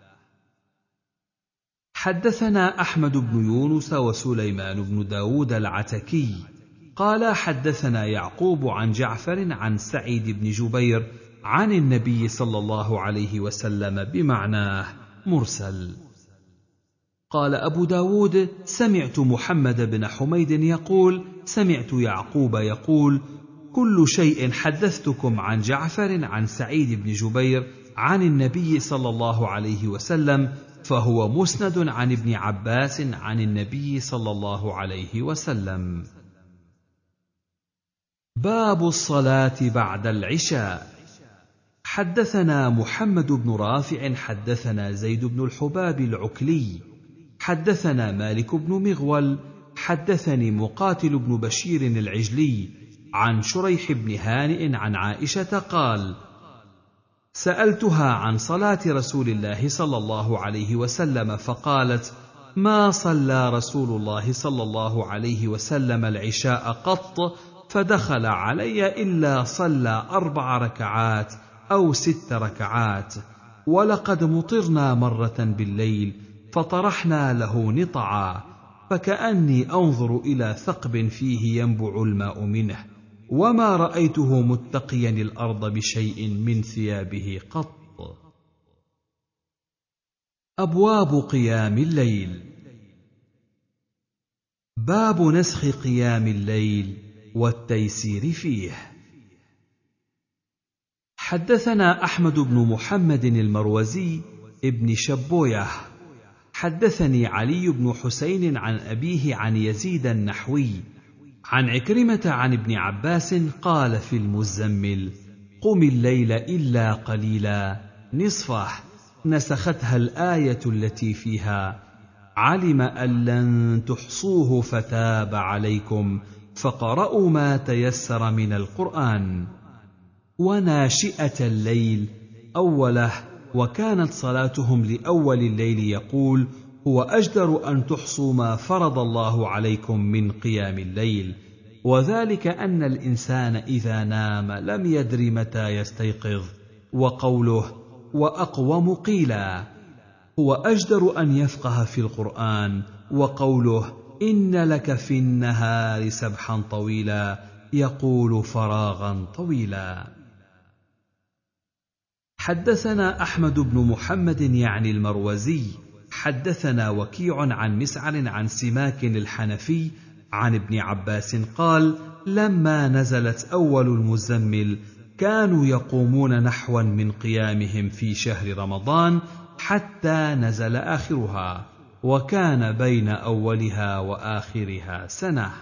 حدثنا أحمد بن يونس وسليمان بن داود العتكي قال حدثنا يعقوب عن جعفر عن سعيد بن جبير عن النبي صلى الله عليه وسلم بمعناه مرسل. قال أبو داود: سمعت محمد بن حميد يقول: سمعت يعقوب يقول: كل شيء حدثتكم عن جعفر عن سعيد بن جبير عن النبي صلى الله عليه وسلم فهو مسند عن ابن عباس عن النبي صلى الله عليه وسلم. باب الصلاة بعد العشاء. حدثنا محمد بن رافع حدثنا زيد بن الحباب العكلي حدثنا مالك بن مغول حدثني مقاتل بن بشير العجلي عن شريح بن هانئ عن عائشة قال: سألتها عن صلاة رسول الله صلى الله عليه وسلم فقالت: ما صلى رسول الله صلى الله عليه وسلم العشاء قط فدخل علي إلا صلى 4 ركعات أو 6 ركعات، ولقد مطرنا مرة بالليل فطرحنا له نطعا فكأني أنظر إلى ثقب فيه ينبع الماء منه، وما رأيته متقيا الأرض بشيء من ثيابه قط. أبواب قيام الليل. باب نسخ قيام الليل والتيسير فيه. حدثنا أحمد بن محمد المروزي ابن شبويه حدثني علي بن حسين عن أبيه عن يزيد النحوي عن عكرمة عن ابن عباس قال في المزمل: قم الليل إلا قليلا نصفه، نسختها الآية التي فيها: علم أن لن تحصوه فتاب عليكم فقرأوا ما تيسر من القرآن. وناشئة الليل أوله، وكانت صلاتهم لأول الليل يقول: هو أجدر أن تحصوا ما فرض الله عليكم من قيام الليل، وذلك أن الإنسان إذا نام لم يدر متى يستيقظ. وقوله: وأقوم قيلا، هو أجدر أن يفقه في القرآن. وقوله: إن لك في النهار سبحا طويلا، يقول فراغا طويلا. حدثنا أحمد بن محمد يعني المروزي حدثنا وكيع عن مسعر عن سماك الحنفي عن ابن عباس قال: لما نزلت أول المزمل كانوا يقومون نحوا من قيامهم في شهر رمضان حتى نزل آخرها، وكان بين أولها وآخرها سنة.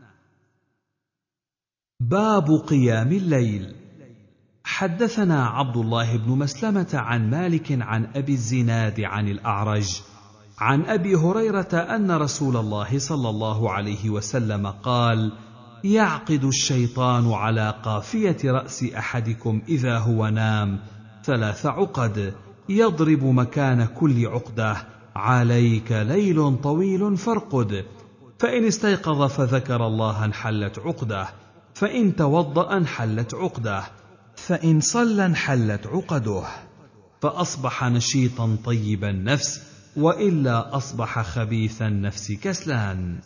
باب قيام الليل. حدثنا عبد الله بن مسلمة عن مالك عن أبي الزناد عن الأعرج عن أبي هريرة أن رسول الله صلى الله عليه وسلم قال: يعقد الشيطان على قافية رأس أحدكم إذا هو نام 3 عقد، يضرب مكان كل عقدة: عليك ليل طويل فارقد، فإن استيقظ فذكر الله انحلت عقده، فإن توضأ انحلت عقده، فإن صلى انحلت عقده، فأصبح نشيطا طيب النفس، وإلا أصبح خبيث النفس كسلان.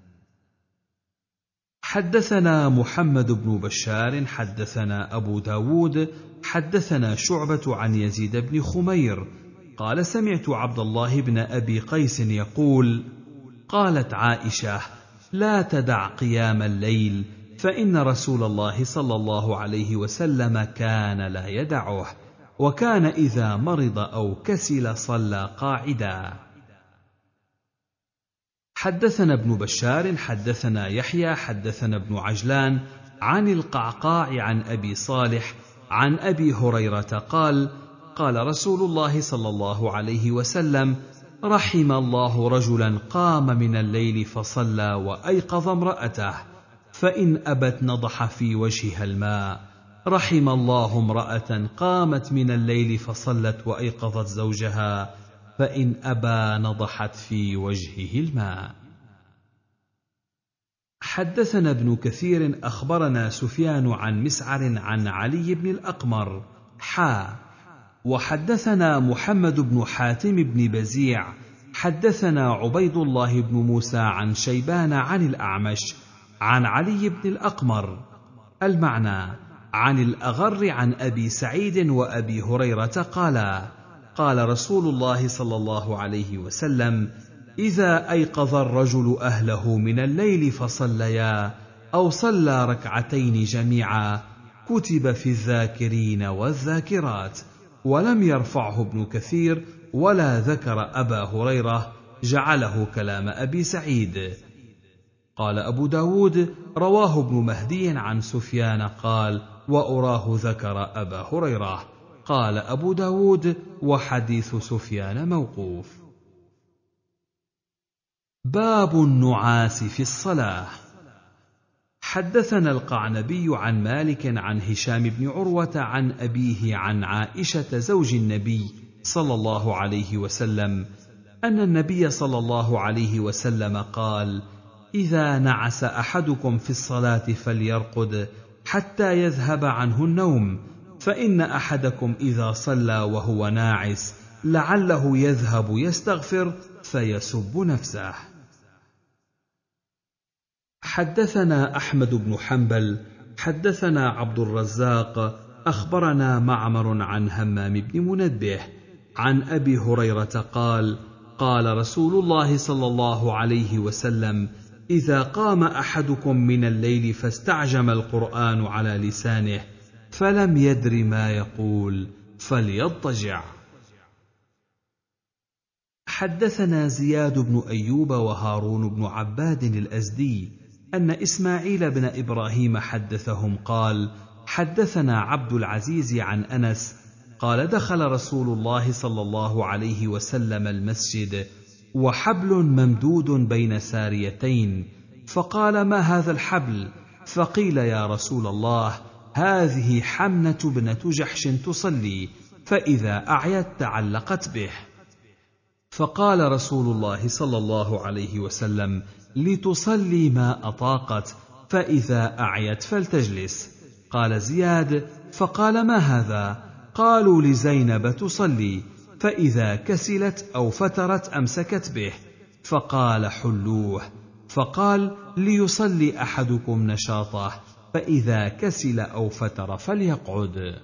حدثنا محمد بن بشار حدثنا أبو داود حدثنا شعبة عن يزيد بن خمير قال: سمعت عبد الله بن أبي قيس يقول: قالت عائشة: لا تدع قيام الليل، فإن رسول الله صلى الله عليه وسلم كان لا يدعه، وكان إذا مرض أو كسل صلى قاعدا. حدثنا ابن بشار حدثنا يحيى حدثنا ابن عجلان عن القعقاع عن أبي صالح عن أبي هريرة قال: قال رسول الله صلى الله عليه وسلم: رحم الله رجلا قام من الليل فصلى وأيقظ امرأته، فإن أبت نضح في وجهها الماء. رحم الله امرأة قامت من الليل فصلت وأيقظت زوجها، فإن أبى نضحت في وجهه الماء. حدثنا ابن كثير أخبرنا سفيان عن مسعر عن علي بن الأقمر وحدثنا محمد بن حاتم بن بزيع حدثنا عبيد الله بن موسى عن شيبان عن الأعمش عن علي بن الأقمر المعنى عن الأغر عن أبي سعيد وأبي هريرة قالا: قال رسول الله صلى الله عليه وسلم: إذا أيقظ الرجل أهله من الليل فصليا أو صلى ركعتين جميعا كتب في الذاكرين والذاكرات. ولم يرفعه ابن كثير ولا ذكر أبا هريرة، جعله كلام أبي سعيد. قال أبو داود: رواه ابن مهدي عن سفيان قال: وأراه ذكر أبا هريرة. قال أبو داود: وحديث سفيان موقوف. باب النعاس في الصلاة. حدثنا القعنبي عن مالك عن هشام بن عروة عن أبيه عن عائشة زوج النبي صلى الله عليه وسلم أن النبي صلى الله عليه وسلم قال: إذا نعس أحدكم في الصلاة فليرقد حتى يذهب عنه النوم، فإن أحدكم إذا صلى وهو ناعس لعله يذهب يستغفر فيسب نفسه. حدثنا أحمد بن حنبل حدثنا عبد الرزاق أخبرنا معمر عن همام بن منبه عن أبي هريرة قال: قال رسول الله صلى الله عليه وسلم: إذا قام أحدكم من الليل فاستعجم القرآن على لسانه فلم يدر ما يقول فليضطجع. حدثنا زياد بن أيوب وهارون بن عباد الأزدي أن إسماعيل بن إبراهيم حدثهم قال: حدثنا عبد العزيز عن أنس قال: دخل رسول الله صلى الله عليه وسلم المسجد وحبل ممدود بين ساريتين، فقال: ما هذا الحبل؟ فقيل: يا رسول الله، هذه حمنة ابنة جحش تصلي، فإذا أعيت تعلقت به. فقال رسول الله صلى الله عليه وسلم: لتصلي ما أطاقت، فإذا أعيت فلتجلس. قال زياد: فقال: ما هذا؟ قالوا: لزينب تصلي، فإذا كسلت أو فترت أمسكت به. فقال: حلوه. فقال: ليصلي أحدكم نشاطه، فإذا كسل أو فتر فليقعد.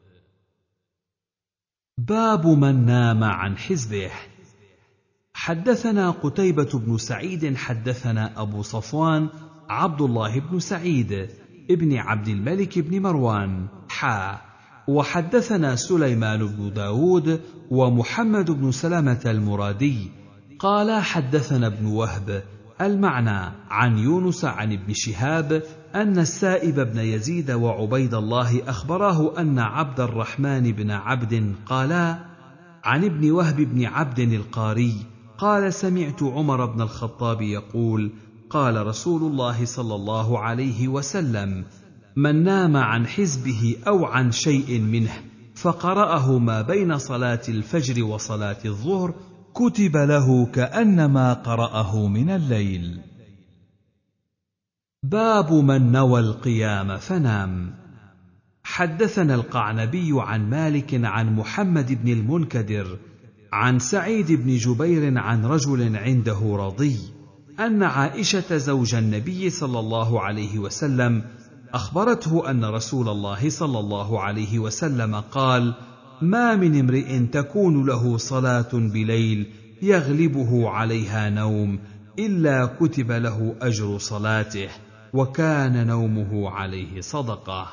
باب من نام عن حزبه. حدثنا قتيبة بن سعيد حدثنا أبو صفوان عبد الله بن سعيد ابن عبد الملك بن مروان وحدثنا سليمان بن داود ومحمد بن سلمة المرادي قال: حدثنا ابن وهب المعنى عن يونس عن ابن شهاب أن السائب بن يزيد وعبيد الله أخبراه أن عبد الرحمن بن عبد قالا عن ابن وهب بن عبد القاري قال: سمعت عمر بن الخطاب يقول: قال رسول الله صلى الله عليه وسلم: من نام عن حزبه أو عن شيء منه فقرأه ما بين صلاة الفجر وصلاة الظهر كتب له كأنما قرأه من الليل. باب من نوى القيام فنام. حدثنا القعنبي عن مالك عن محمد بن المنكدر عن سعيد بن جبير عن رجل عنده رضي أن عائشة زوج النبي صلى الله عليه وسلم أخبرته أن رسول الله صلى الله عليه وسلم قال: ما من امرئ تكون له صلاة بليل يغلبه عليها نوم إلا كتب له أجر صلاته، وكان نومه عليه صدقة.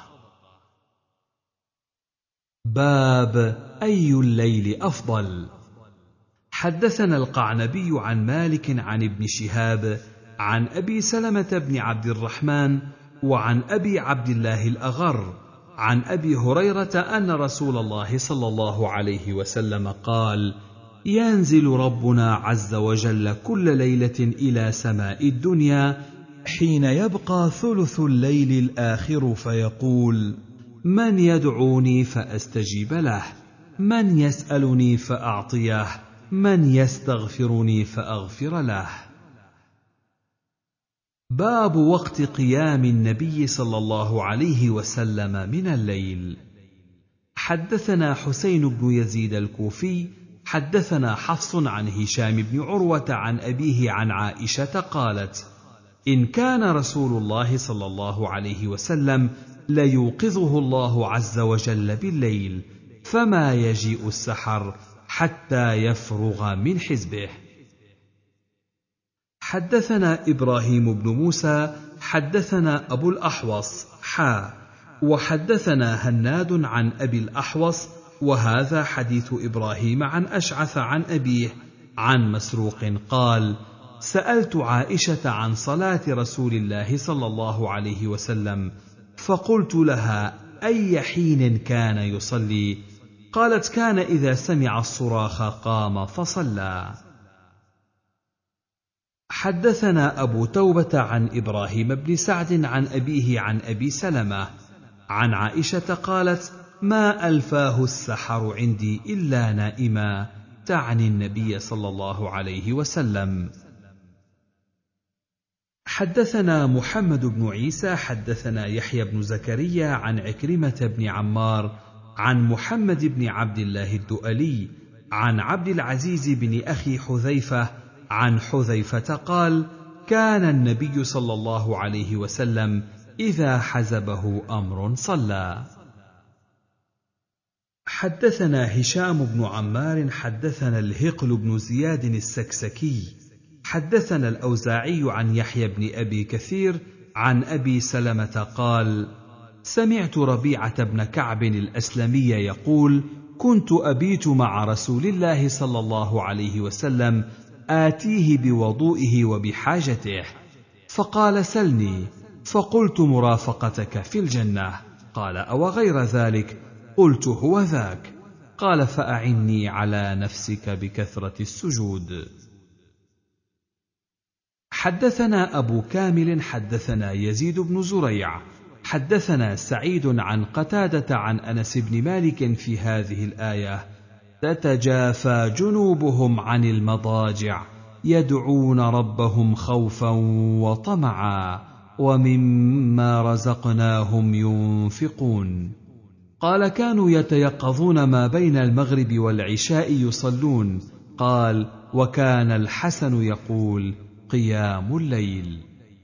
باب أي الليل أفضل. حدثنا القعنبي عن مالك عن ابن شهاب عن أبي سلمة بن عبد الرحمن وعن أبي عبد الله الأغر عن أبي هريرة أن رسول الله صلى الله عليه وسلم قال: ينزل ربنا عز وجل كل ليلة إلى سماء الدنيا حين يبقى ثلث الليل الآخر فيقول: من يدعوني فأستجيب له، من يسألني فأعطيه، من يستغفرني فأغفر له. باب وقت قيام النبي صلى الله عليه وسلم من الليل. حدثنا حسين بن يزيد الكوفي حدثنا حفص عن هشام بن عروة عن أبيه عن عائشة قالت: إن كان رسول الله صلى الله عليه وسلم ليوقظه الله عز وجل بالليل فما يجيء السحر حتى يفرغ من حزبه. حدثنا إبراهيم بن موسى حدثنا أبو الأحوص وحدثنا هناد عن أبي الأحوص وهذا حديث إبراهيم عن أشعث عن أبيه عن مسروق قال: سألت عائشة عن صلاة رسول الله صلى الله عليه وسلم فقلت لها: أي حين كان يصلي؟ قالت: كان إذا سمع الصراخ قام فصلى. حدثنا أبو توبة عن إبراهيم بن سعد عن أبيه عن أبي سلمة عن عائشة قالت: ما ألفاه السحر عندي إلا نائما، تعني النبي صلى الله عليه وسلم. حدثنا محمد بن عيسى حدثنا يحيى بن زكريا عن عكرمة بن عمار عن محمد بن عبد الله الدؤلي عن عبد العزيز بن أخي حذيفة عن حذيفة قال: كان النبي صلى الله عليه وسلم إذا حزبه أمر صلى. حدثنا هشام بن عمار حدثنا الهقل بن زياد السكسكي حدثنا الأوزاعي عن يحيى بن أبي كثير عن أبي سلمة قال: سمعت ربيعة بن كعب الأسلمي يقول: كنت أبيت مع رسول الله صلى الله عليه وسلم آتيه بوضوئه وبحاجته، فقال: سلني، فقلت: مرافقتك في الجنة. قال: أو غير ذلك؟ قلت: هو ذاك. قال: فأعني على نفسك بكثرة السجود. حدثنا أبو كامل حدثنا يزيد بن زريع حدثنا سعيد عن قتادة عن أنس بن مالك في هذه الآية: تتجافى جنوبهم عن المضاجع يدعون ربهم خوفا وطمعا ومما رزقناهم ينفقون. قال: كانوا يتيقظون ما بين المغرب والعشاء يصلون. قال: وكان الحسن يقول: قيام الليل.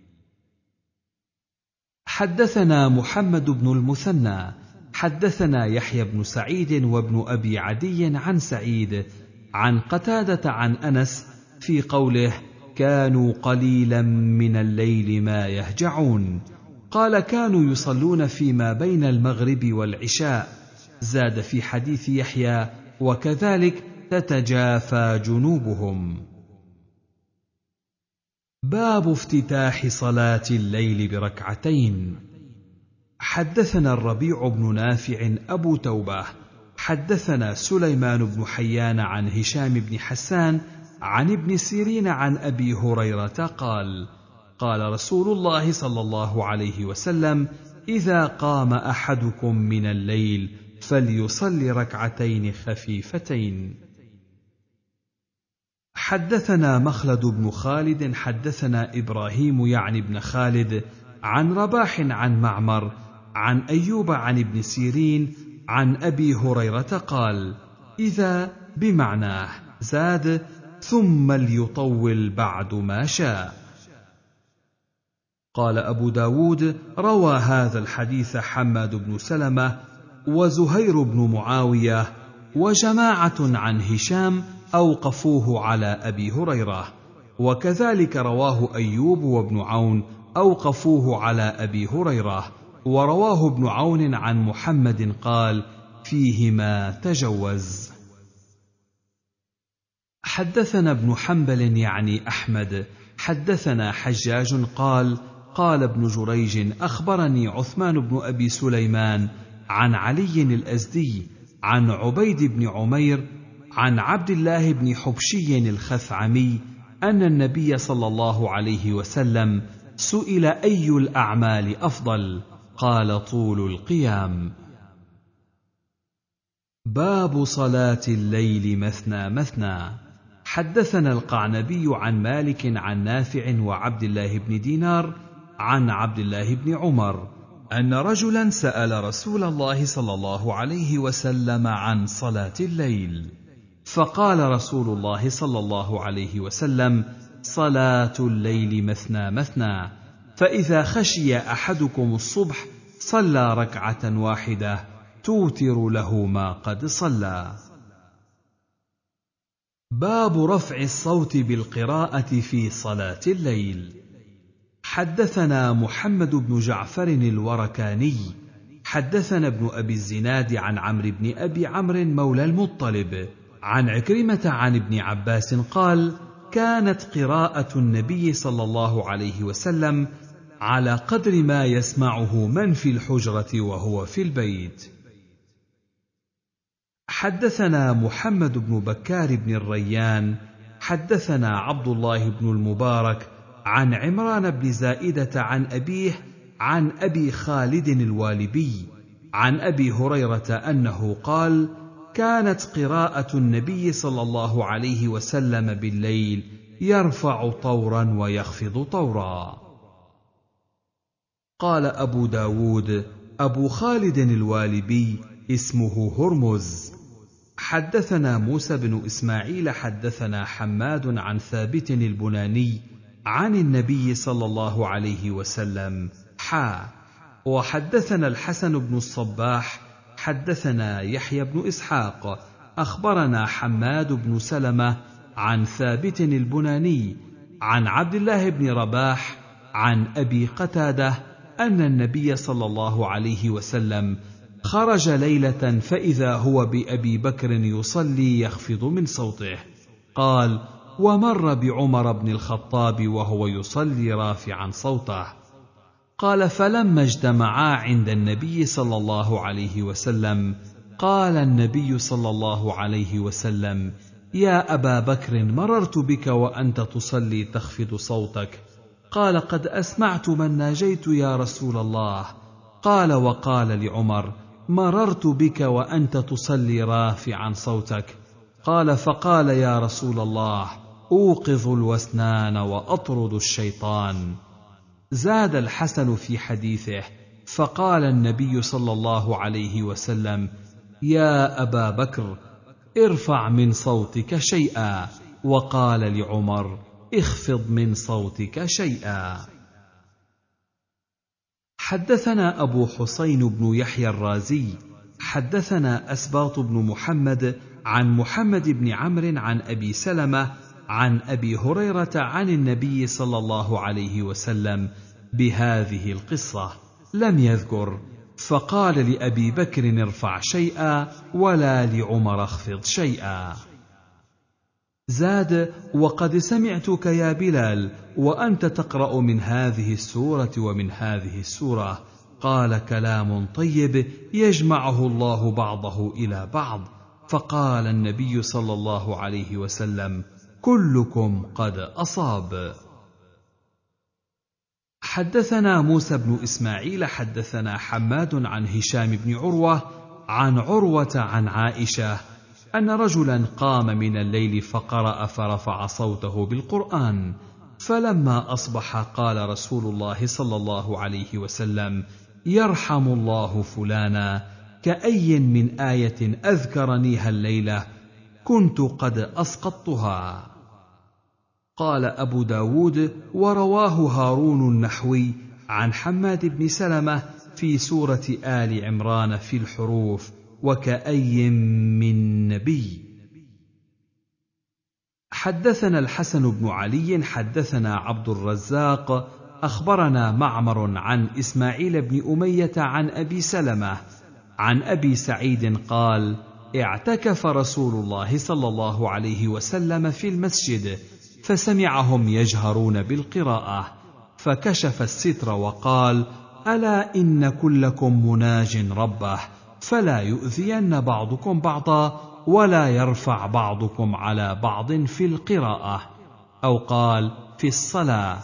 حدثنا محمد بن المثنى حدثنا يحيى بن سعيد وابن أبي عدي عن سعيد عن قتادة عن أنس في قوله: كانوا قليلا من الليل ما يهجعون. قال: كانوا يصلون فيما بين المغرب والعشاء. زاد في حديث يحيى: وكذلك تتجافى جنوبهم. باب افتتاح صلاة الليل بركعتين. حدثنا الربيع بن نافع أبو توبة حدثنا سليمان بن حيان عن هشام بن حسان عن ابن سيرين عن أبي هريرة قال: قال رسول الله صلى الله عليه وسلم: إذا قام أحدكم من الليل فليصل ركعتين خفيفتين. حدثنا مخلد بن خالد حدثنا إبراهيم يعني بن خالد عن رباح عن معمر عن أيوب عن ابن سيرين عن أبي هريرة قال: إذا بمعناه، زاد: ثم ليطول بعد ما شاء. قال أبو داود: روى هذا الحديث حماد بن سلمة وزهير بن معاوية وجماعة عن هشام أوقفوه على أبي هريرة، وكذلك رواه أيوب وابن عون أوقفوه على أبي هريرة، ورواه ابن عون عن محمد قال: فيهما تجوز. حدثنا ابن حنبل يعني أحمد حدثنا حجاج قال قال ابن جريج أخبرني عثمان بن أبي سليمان عن علي الأزدي عن عبيد بن عمير عن عبد الله بن حبشي الخثعمي أن النبي صلى الله عليه وسلم سئل أي الأعمال أفضل؟ قال طول القيام. باب صلاة الليل مثنى مثنى. حدثنا القعنبي عن مالك عن نافع وعبد الله بن دينار عن عبد الله بن عمر أن رجلا سأل رسول الله صلى الله عليه وسلم عن صلاة الليل، فقال رسول الله صلى الله عليه وسلم: صلاة الليل مثنى مثنى، فإذا خشي أحدكم الصبح صلى ركعة واحدة توتر له ما قد صلى. باب رفع الصوت بالقراءة في صلاة الليل. حدثنا محمد بن جعفر الوركاني حدثنا ابن أبي الزناد عن عمرو بن أبي عمرو مولى المطلب عن عكرمة عن ابن عباس قال: كانت قراءة النبي صلى الله عليه وسلم على قدر ما يسمعه من في الحجرة وهو في البيت. حدثنا محمد بن بكار بن الريان حدثنا عبد الله بن المبارك عن عمران بن زائدة عن أبيه عن أبي خالد الوالبي عن أبي هريرة أنه قال: كانت قراءة النبي صلى الله عليه وسلم بالليل يرفع طورا ويخفض طورا. قال أبو داود: أبو خالد الوالبي اسمه هرمز. حدثنا موسى بن إسماعيل حدثنا حماد عن ثابت البناني عن النبي صلى الله عليه وسلم وحدثنا الحسن بن الصباح حدثنا يحيى بن إسحاق أخبرنا حماد بن سلمة عن ثابت البناني عن عبد الله بن رباح عن أبي قتادة أن النبي صلى الله عليه وسلم خرج ليلة فإذا هو بأبي بكر يصلي يخفض من صوته. قال: ومر بعمر بن الخطاب وهو يصلي رافعا صوته. قال: فلما اجتمعا عند النبي صلى الله عليه وسلم قال النبي صلى الله عليه وسلم: يا أبا بكر، مررت بك وأنت تصلي تخفض صوتك. قال: قد أسمعت من ناجيت يا رسول الله. قال: وقال لعمر: مررت بك وأنت تصلي رافعا صوتك. قال: فقال: يا رسول الله، أوقظ الوسنان وأطرد الشيطان. زاد الحسن في حديثه: فقال النبي صلى الله عليه وسلم: يا أبا بكر، ارفع من صوتك شيئا. وقال لعمر: اخفض من صوتك شيئا. حدثنا أبو حسين بن يحيى الرازي حدثنا أسباط بن محمد عن محمد بن عمرو عن أبي سلمة عن أبي هريرة عن النبي صلى الله عليه وسلم بهذه القصة، لم يذكر فقال لأبي بكر: ارفع شيئا، ولا لعمر اخفض شيئا. زاد: وقد سمعتك يا بلال وأنت تقرأ من هذه السورة ومن هذه السورة. قال: كلام طيب يجمعه الله بعضه إلى بعض. فقال النبي صلى الله عليه وسلم: كلكم قد أصاب. حدثنا موسى بن إسماعيل حدثنا حماد عن هشام بن عروة عن عروة عن عائشة أن رجلا قام من الليل فقرأ فرفع صوته بالقرآن، فلما أصبح قال رسول الله صلى الله عليه وسلم: يرحم الله فلانا، كأي من آية أذكرنيها الليلة كنت قد أسقطتها. قال أبو داود: ورواه هارون النحوي عن حماد بن سلمة في سورة آل عمران في الحروف: وكأي من نبي. حدثنا الحسن بن علي حدثنا عبد الرزاق أخبرنا معمر عن إسماعيل بن أمية عن أبي سلمة عن أبي سعيد قال: اعتكف رسول الله صلى الله عليه وسلم في المسجد، فسمعهم يجهرون بالقراءة، فكشف الستر وقال: ألا إن كلكم مناج ربه، فلا يؤذين بعضكم بعضا، ولا يرفع بعضكم على بعض في القراءة، أو قال في الصلاة.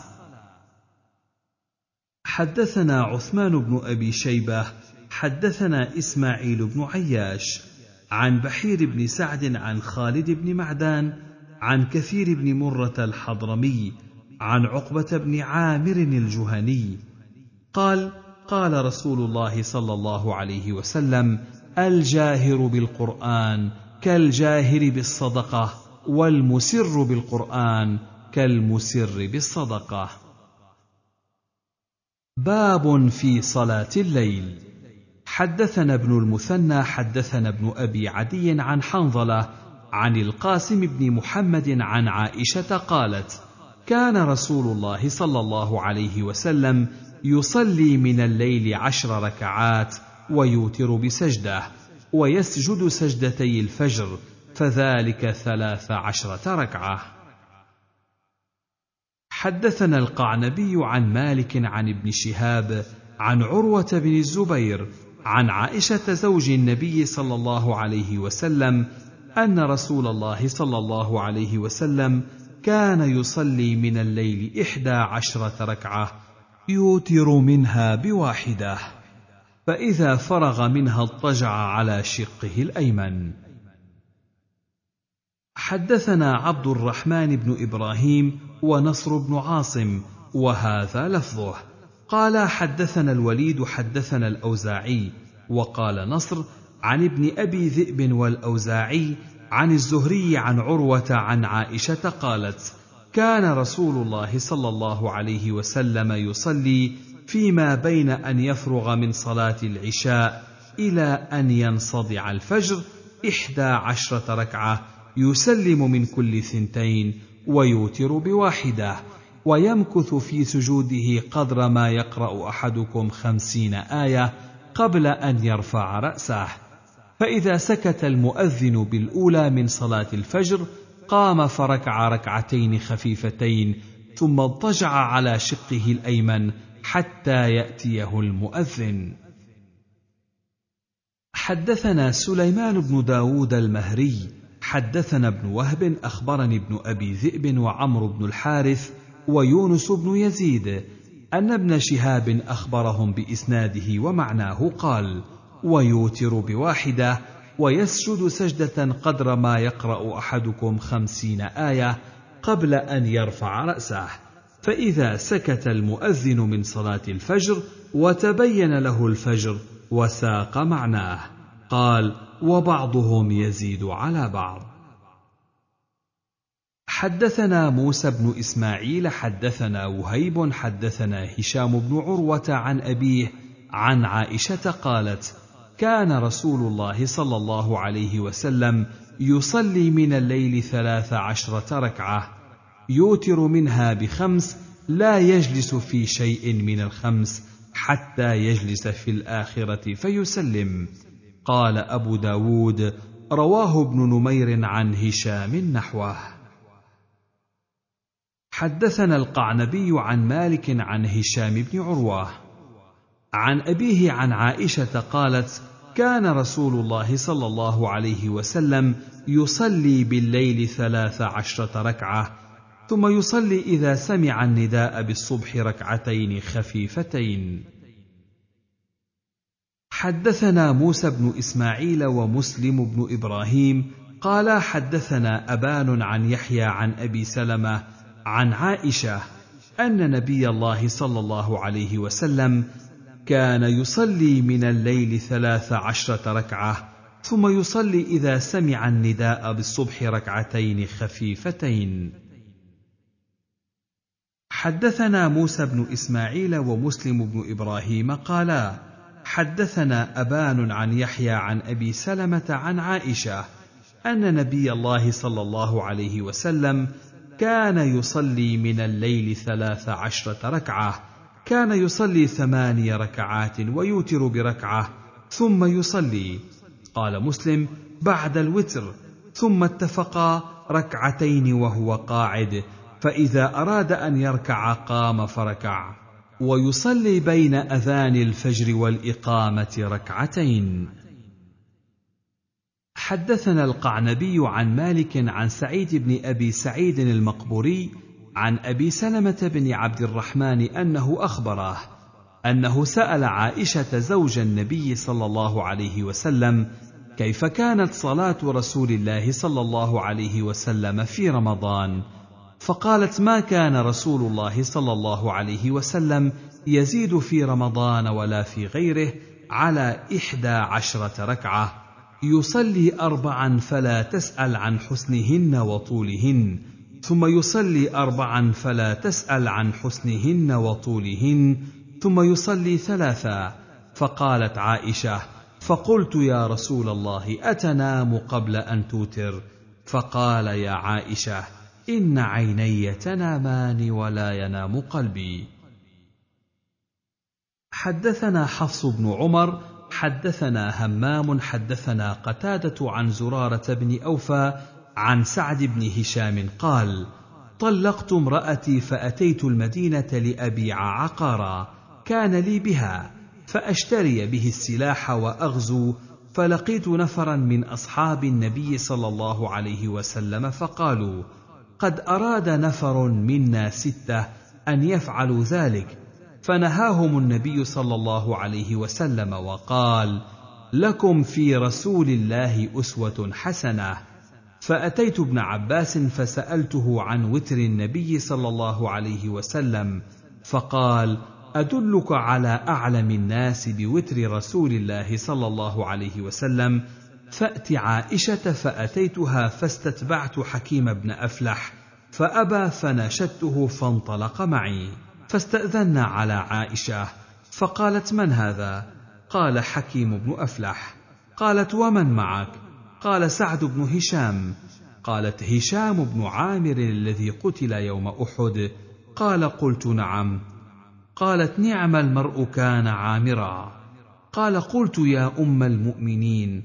حدثنا عثمان بن أبي شيبة حدثنا إسماعيل بن عياش عن بحير بن سعد عن خالد بن معدان عن كثير بن مرة الحضرمي عن عقبة بن عامر الجهني قال: قال رسول الله صلى الله عليه وسلم: الجاهر بالقرآن كالجاهر بالصدقة، والمسر بالقرآن كالمسر بالصدقة. باب في صلاة الليل. حدثنا ابن المثنى حدثنا ابن أبي عدي عن حنظلة عن القاسم بن محمد عن عائشة قالت: كان رسول الله صلى الله عليه وسلم يصلي من الليل 10 ركعات ويوتر بسجدة، ويسجد سجدتي الفجر، فذلك 13 ركعة. حدثنا القعنبي عن مالك عن ابن شهاب عن عروة بن الزبير عن عائشة زوج النبي صلى الله عليه وسلم أن رسول الله صلى الله عليه وسلم كان يصلي من الليل 11 ركعة يوتر منها ب1، فإذا فرغ منها اضطجع على شقه الأيمن. حدثنا عبد الرحمن بن إبراهيم ونصر بن عاصم، وهذا لفظه، قال: حدثنا الوليد حدثنا الأوزاعي، وقال نصر عن ابن أبي ذئب والأوزاعي عن الزهري عن عروة عن عائشة قالت: كان رسول الله صلى الله عليه وسلم يصلي فيما بين أن يفرغ من صلاة العشاء إلى أن ينصدع الفجر 11 ركعة، يسلم من كل 2 ويوتر ب1، ويمكث في سجوده قدر ما يقرأ أحدكم 50 آية قبل أن يرفع رأسه، فإذا سكت المؤذن بالأولى من صلاة الفجر قام فركع 2 ركعتين خفيفتين، ثم اضطجع على شقه الأيمن حتى يأتيه المؤذن. حدثنا سليمان بن داود المهري حدثنا ابن وهب أخبرني ابن أبي ذئب وعمرو بن الحارث ويونس بن يزيد أن ابن شهاب أخبرهم بإسناده ومعناه قال: ويوتر ب1 ويسجد سجدة قدر ما يقرأ أحدكم 50 آية قبل أن يرفع رأسه، فإذا سكت المؤذن من صلاة الفجر وتبين له الفجر وساق معناه، قال: وبعضهم يزيد على بعض. حدثنا موسى بن إسماعيل حدثنا وهيب حدثنا هشام بن عروة عن أبيه عن عائشة قالت: كان رسول الله صلى الله عليه وسلم يصلي من الليل 13 ركعة يوتر منها ب5، لا يجلس في شيء من ال5 حتى يجلس في الآخرة فيسلم. قال أبو داود: رواه ابن نمير عن هشام نحوه. حدثنا القعنبي عن مالك عن هشام بن عروة عن أبيه عن عائشة قالت: كان رسول الله صلى الله عليه وسلم يصلي بالليل 13 ركعة، ثم يصلي إذا سمع النداء بالصبح 2 ركعتين خفيفتين. حدثنا موسى بن إسماعيل ومسلم بن إبراهيم قال: حدثنا أبان عن يحيى عن أبي سلمة عن عائشة أن نبي الله صلى الله عليه وسلم كان يصلي من الليل 13 ركعة، ثم يصلي إذا سمع النداء بالصبح 2 ركعتين خفيفتين. حدثنا موسى بن إسماعيل ومسلم بن إبراهيم قالا: حدثنا أبان عن يحيى عن أبي سلمة عن عائشة أن نبي الله صلى الله عليه وسلم كان يصلي من الليل 13 ركعة، كان يصلي 8 ركعات ويوتر ب1 ثم يصلي. قال مسلم: بعد الوتر، ثم اتفقا ركعتين وهو قاعد، فإذا أراد أن يركع قام فركع، ويصلي بين أذان الفجر والإقامة ركعتين. حدثنا القعنبي عن مالك عن سعيد بن أبي سعيد المقبوري عن أبي سلمة بن عبد الرحمن أنه أخبره أنه سأل عائشة زوج النبي صلى الله عليه وسلم كيف كانت صلاة رسول الله صلى الله عليه وسلم في رمضان، فقالت: ما كان رسول الله صلى الله عليه وسلم يزيد في رمضان ولا في غيره على 11 ركعة، يصلي 4 فلا تسأل عن حسنهن وطولهن، ثم يصلي 4 فلا تسأل عن حسنهن وطولهن، ثم يصلي 3. فقالت عائشة: فقلت: يا رسول الله، أتنام قبل أن توتر؟ فقال: يا عائشة، إن عيني تنامان ولا ينام قلبي. حدثنا حفص بن عمر حدثنا همام حدثنا قتادة عن زرارة بن أوفى عن سعد بن هشام قال: طلقت امرأتي فأتيت المدينة لأبيع عقارا كان لي بها، فأشتري به السلاح وأغزو، فلقيت نفرا من أصحاب النبي صلى الله عليه وسلم فقالوا: قد أراد نفر منا 6 أن يفعلوا ذلك، فنهاهم النبي صلى الله عليه وسلم وقال: لكم في رسول الله أسوة حسنة. فأتيت ابن عباس فسألته عن وتر النبي صلى الله عليه وسلم، فقال: أدلك على أعلم الناس بوتر رسول الله صلى الله عليه وسلم؟ فأت عائشة. فأتيتها فاستتبعت حكيم بن أفلح فأبى، فناشدته فانطلق معي، فاستأذنا على عائشة، فقالت: من هذا؟ قال: حكيم بن أفلح. قالت: ومن معك؟ قال: سعد بن هشام. قالت: هشام بن عامر الذي قتل يوم أحد؟ قال: قلت: نعم. قالت: نعم المرء كان عامرا. قال: قلت: يا أم المؤمنين،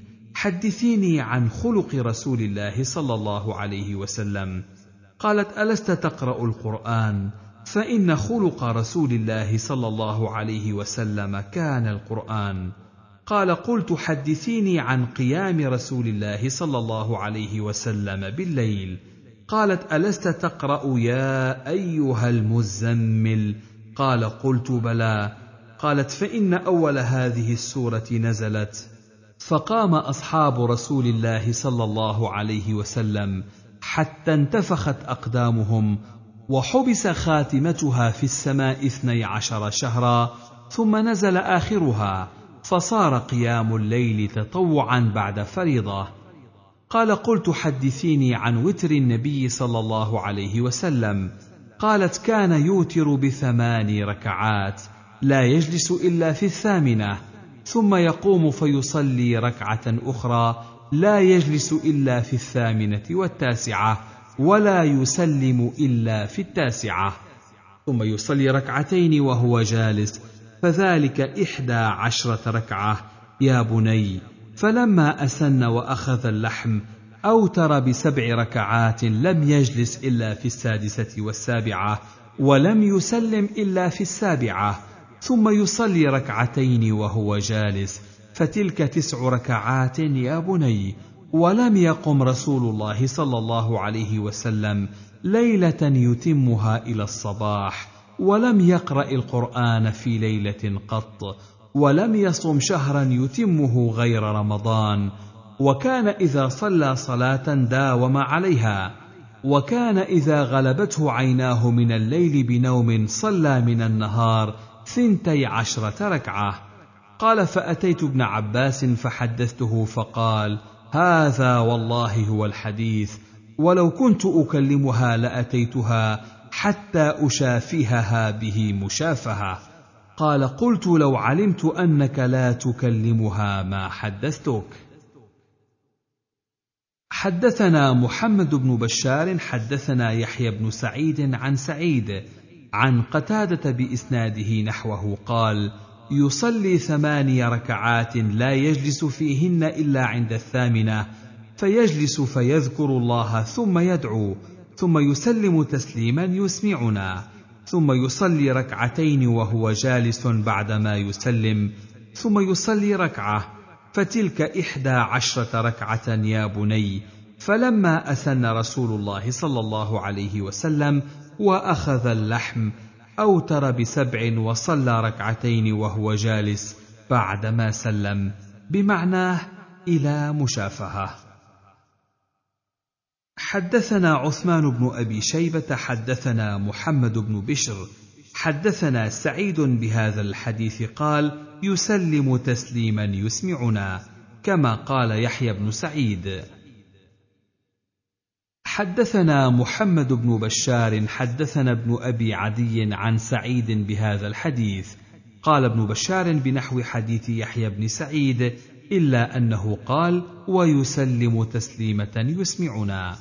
حدثيني عن خلق رسول الله صلى الله عليه وسلم. قالت: ألست تقرأ القرآن؟ فإن خلق رسول الله صلى الله عليه وسلم كان القرآن. قال: قلت: حدثيني عن قيام رسول الله صلى الله عليه وسلم بالليل. قالت: ألست تقرأ يا أيها المزمل؟ قال: قلت: بلى. قالت: فإن أول هذه السورة نزلت: فقام أصحاب رسول الله صلى الله عليه وسلم حتى انتفخت أقدامهم، وحبس خاتمتها في السماء 12 شهرا، ثم نزل آخرها، فصار قيام الليل تطوعا بعد فريضة. قال: قلت: حدثيني عن وتر النبي صلى الله عليه وسلم. قالت: كان يوتر ب8 ركعات، لا يجلس إلا في 8، ثم يقوم فيصلي ركعة أخرى، لا يجلس إلا في 8 و9، ولا يسلم إلا في 9، ثم يصلي ركعتين وهو جالس، فذلك 11 ركعة يا بني. فلما أسن وأخذ اللحم أوتر ب7 ركعات، لم يجلس إلا في 6 و7، ولم يسلم إلا في 7، ثم يصلي ركعتين وهو جالس، فتلك 9 ركعات يا بني. ولم يقم رسول الله صلى الله عليه وسلم ليلة يتمها إلى الصباح، ولم يقرأ القرآن في ليلة قط، ولم يصم شهرا يتمه غير رمضان. وكان إذا صلى صلاة داوم عليها، وكان إذا غلبته عيناه من الليل بنوم صلى من النهار 12 ركعة. قال: فأتيت ابن عباس فحدثته، فقال: هذا والله هو الحديث، ولو كنت أكلمها لأتيتها حتى أشافهها به مشافهة. قال: قلت: لو علمت أنك لا تكلمها ما حدثتك. حدثنا محمد بن بشار حدثنا يحيى بن سعيد عن سعيد عن قتادة بإسناده نحوه قال: يصلي 8 ركعات لا يجلس فيهن إلا عند 8، فيجلس فيذكر الله ثم يدعو، ثم يسلم تسليما يسمعنا، ثم يصلي 2 وهو جالس بعدما يسلم، ثم يصلي 1، فتلك 11 ركعة يا بني. فلما أسن رسول الله صلى الله عليه وسلم وأخذ اللحم أوتر ب7 وصلى 2 وهو جالس بعدما سلم، بمعناه إلى مشافهة. حدثنا عثمان بن أبي شيبة حدثنا محمد بن بشر حدثنا سعيد بهذا الحديث قال: يسلم تسليما يسمعنا، كما قال يحيى بن سعيد. حدثنا محمد بن بشار حدثنا ابن أبي عدي عن سعيد بهذا الحديث، قال ابن بشار بنحو حديث يحيى بن سعيد، إلا أنه قال: ويسلم تسليمة يسمعنا.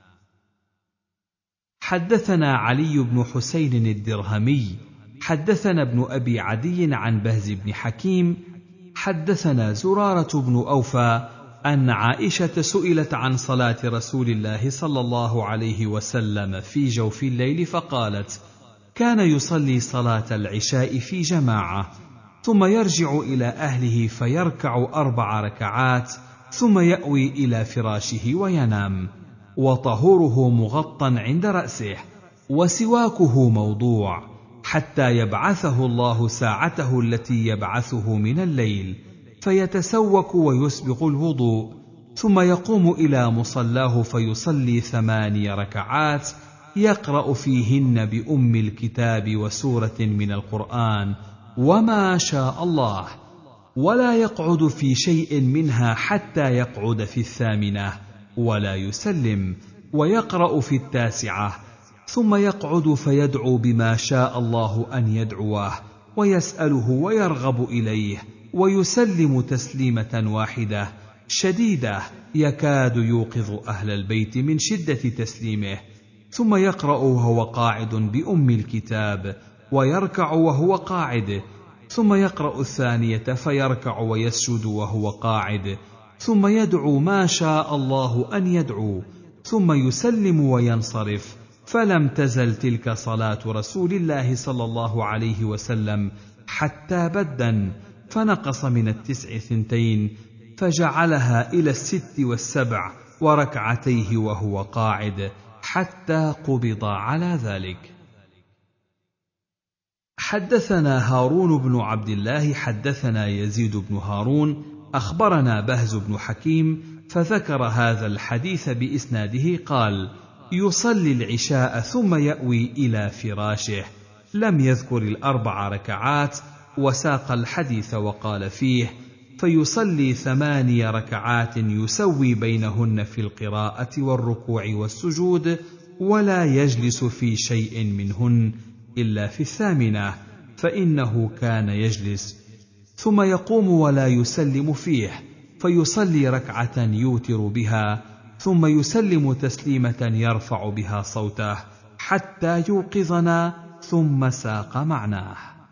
حدثنا علي بن حسين الدرهمي حدثنا ابن أبي عدي عن بهز بن حكيم حدثنا زرارة بن أوفى أن عائشة سئلت عن صلاة رسول الله صلى الله عليه وسلم في جوف الليل فقالت: كان يصلي صلاة العشاء في جماعة، ثم يرجع إلى أهله فيركع 4 ركعات، ثم يأوي إلى فراشه وينام، وطهوره مغطى عند رأسه، وسواكه موضوع، حتى يبعثه الله ساعته التي يبعثه من الليل، فيتسوك ويسبغ الوضوء، ثم يقوم إلى مصلاه فيصلي 8 ركعات يقرأ فيهن بأم الكتاب وسورة من القرآن وما شاء الله، ولا يقعد في شيء منها حتى يقعد في 8، ولا يسلم، ويقرأ في 9، ثم يقعد فيدعو بما شاء الله أن يدعوه، ويسأله ويرغب إليه، ويسلم تسليمة واحدة شديدة يكاد يوقظ أهل البيت من شدة تسليمه، ثم يقرأ وهو قاعد بأم الكتاب، ويركع وهو قاعد، ثم يقرأ 2 فيركع ويسجد وهو قاعد، ثم يدعو ما شاء الله أن يدعو، ثم يسلم وينصرف. فلم تزل تلك صلاة رسول الله صلى الله عليه وسلم حتى بدن، فنقص من 9 2، فجعلها إلى 6 و7 وركعتيه وهو قاعد، حتى قبض على ذلك. حدثنا هارون بن عبد الله حدثنا يزيد بن هارون أخبرنا بهز بن حكيم، فذكر هذا الحديث بإسناده قال: يصلي العشاء ثم يأوي إلى فراشه، لم يذكر 4 ركعات، وساق الحديث وقال فيه: فيصلي 8 ركعات يسوي بينهن في القراءة والركوع والسجود، ولا يجلس في شيء منهن إلا في 8، فإنه كان يجلس، ثم يقوم ولا يسلم فيه، فيصلي 2 يوتر بها، ثم يسلم تسليمة يرفع بها صوته حتى يوقظنا، ثم ساق معناه.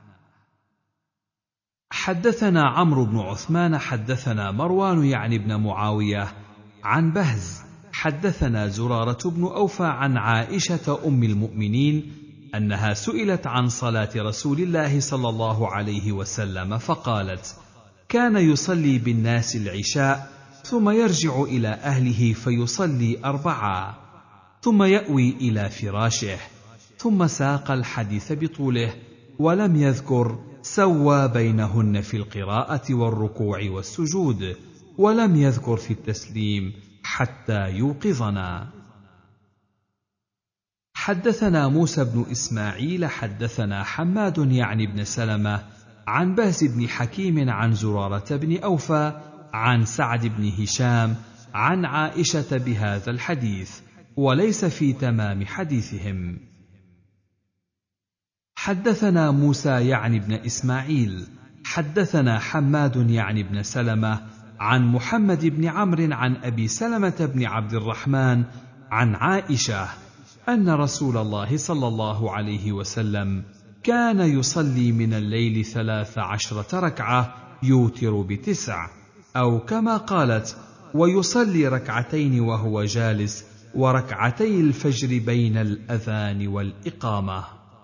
حدثنا عمرو بن عثمان حدثنا مروان يعني بن معاوية عن بهز حدثنا زرارة بن أوفى عن عائشة أم المؤمنين أنها سئلت عن صلاة رسول الله صلى الله عليه وسلم فقالت: كان يصلي بالناس العشاء، ثم يرجع إلى أهله فيصلي 4، ثم يأوي إلى فراشه، ثم ساق الحديث بطوله، ولم يذكر سوى بينهن في القراءة والركوع والسجود، ولم يذكر في التسليم حتى يوقظنا. حدثنا موسى بن إسماعيل حدثنا حماد يعني بن سلمة عن بهز بن حكيم عن زرارة بن أوفى عن سعد بن هشام عن عائشة بهذا الحديث، وليس في تمام حديثهم. حدثنا موسى يعني بن إسماعيل حدثنا حماد يعني بن سلمة عن محمد بن عمرو عن أبي سلمة بن عبد الرحمن عن عائشة أن رسول الله صلى الله عليه وسلم كان يصلي من الليل 13 ركعة يوتر ب9، أو كما قالت: ويصلي ركعتين وهو جالس، وركعتي الفجر بين الأذان والإقامة.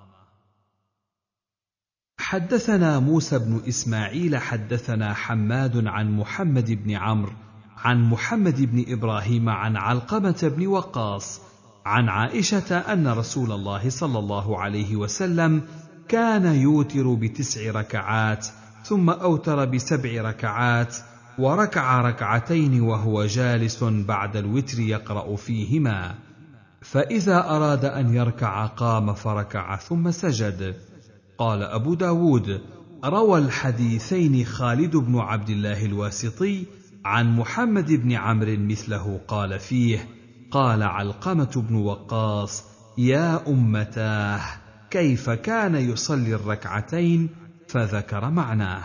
حدثنا موسى بن إسماعيل حدثنا حماد عن محمد بن عمرو عن محمد بن إبراهيم عن علقمة بن وقاص عن عائشة أن رسول الله صلى الله عليه وسلم كان يوتر ب9 ركعات، ثم أوتر ب7 ركعات، وركع ركعتين وهو جالس بعد الوتر يقرأ فيهما، فإذا أراد أن يركع قام فركع ثم سجد. قال أبو داود: روى الحديثين خالد بن عبد الله الواسطي عن محمد بن عمرو مثله قال فيه: قال علقمة بن وقاص: يا أمتاه، كيف كان يصلي الركعتين؟ فذكر معناه.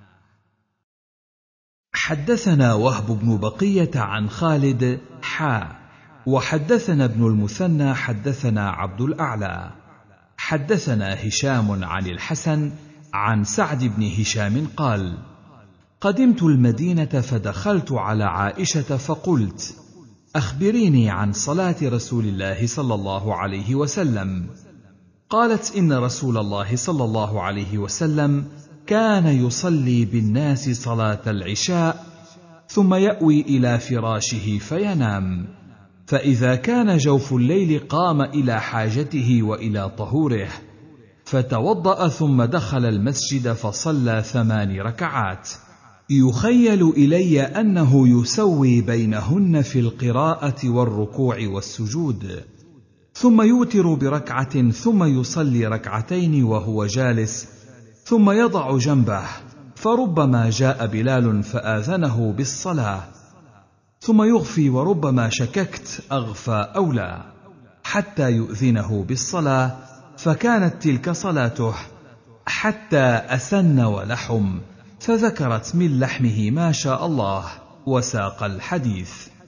حدثنا وهب بن بقية عن خالد وحدثنا ابن المثنى حدثنا عبد الأعلى حدثنا هشام عن الحسن عن سعد بن هشام قال: قدمت المدينة فدخلت على عائشة فقلت: أخبريني عن صلاة رسول الله صلى الله عليه وسلم. قالت: إن رسول الله صلى الله عليه وسلم كان يصلي بالناس صلاة العشاء، ثم يأوي إلى فراشه فينام، فإذا كان جوف الليل قام إلى حاجته وإلى طهوره، فتوضأ ثم دخل المسجد فصلى 8 ركعات، يخيل إلي أنه يسوي بينهن في القراءة والركوع والسجود، ثم يوتر بركعة ثم يصلي ركعتين وهو جالس، ثم يضع جنبه، فربما جاء بلال فآذنه بالصلاة، ثم يغفي، وربما شككت أغفى أو لا، حتى يؤذنه بالصلاة، فكانت تلك صلاته، حتى أسن ولحم، فذكرت من لحمه ما شاء الله، وساق الحديث.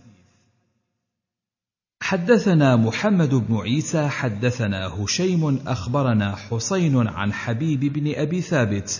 حدثنا محمد بن عيسى حدثنا هشيم أخبرنا حسين عن حبيب بن أبي ثابت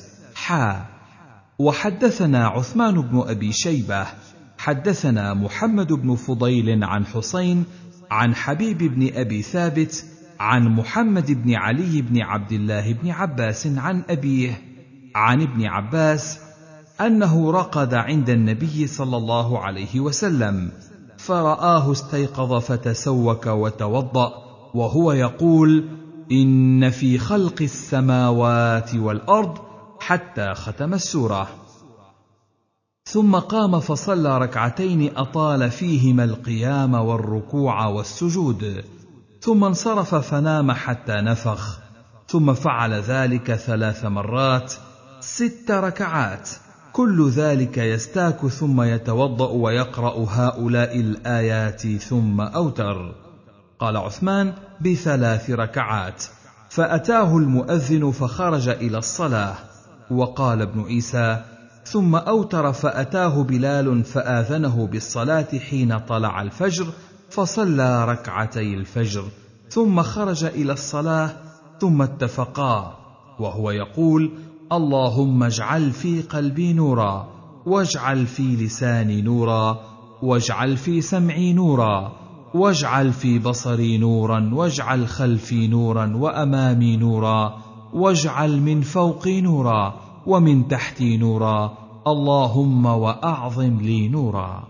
وحدثنا عثمان بن أبي شيبة حدثنا محمد بن فضيل عن حسين عن حبيب بن أبي ثابت عن محمد بن علي بن عبد الله بن عباس عن أبيه عن ابن عباس أنه رقد عند النبي صلى الله عليه وسلم، فرآه استيقظ فتسوك وتوضأ وهو يقول: إن في خلق السماوات والأرض، حتى ختم السورة، ثم قام فصلى ركعتين أطال فيهما القيام والركوع والسجود، ثم انصرف فنام حتى نفخ، ثم فعل ذلك 3 مرات 6 ركعات، كل ذلك يستاك ثم يتوضأ ويقرأ هؤلاء الآيات ثم أوتر. قال عثمان: ب3 ركعات، فأتاه المؤذن فخرج إلى الصلاة. وقال ابن عيسى: ثم أوتر فأتاه بلال فآذنه بالصلاة حين طلع الفجر، فصلى ركعتي الفجر، ثم خرج إلى الصلاة، ثم اتفقا، وهو يقول: اللهم اجعل في قلبي نورا، واجعل في لساني نورا، واجعل في سمعي نورا، واجعل في بصري نورا، واجعل خلفي نورا وأمامي نورا، واجعل من فوقي نورا ومن تحتي نورا، اللهم وأعظم لي نورا.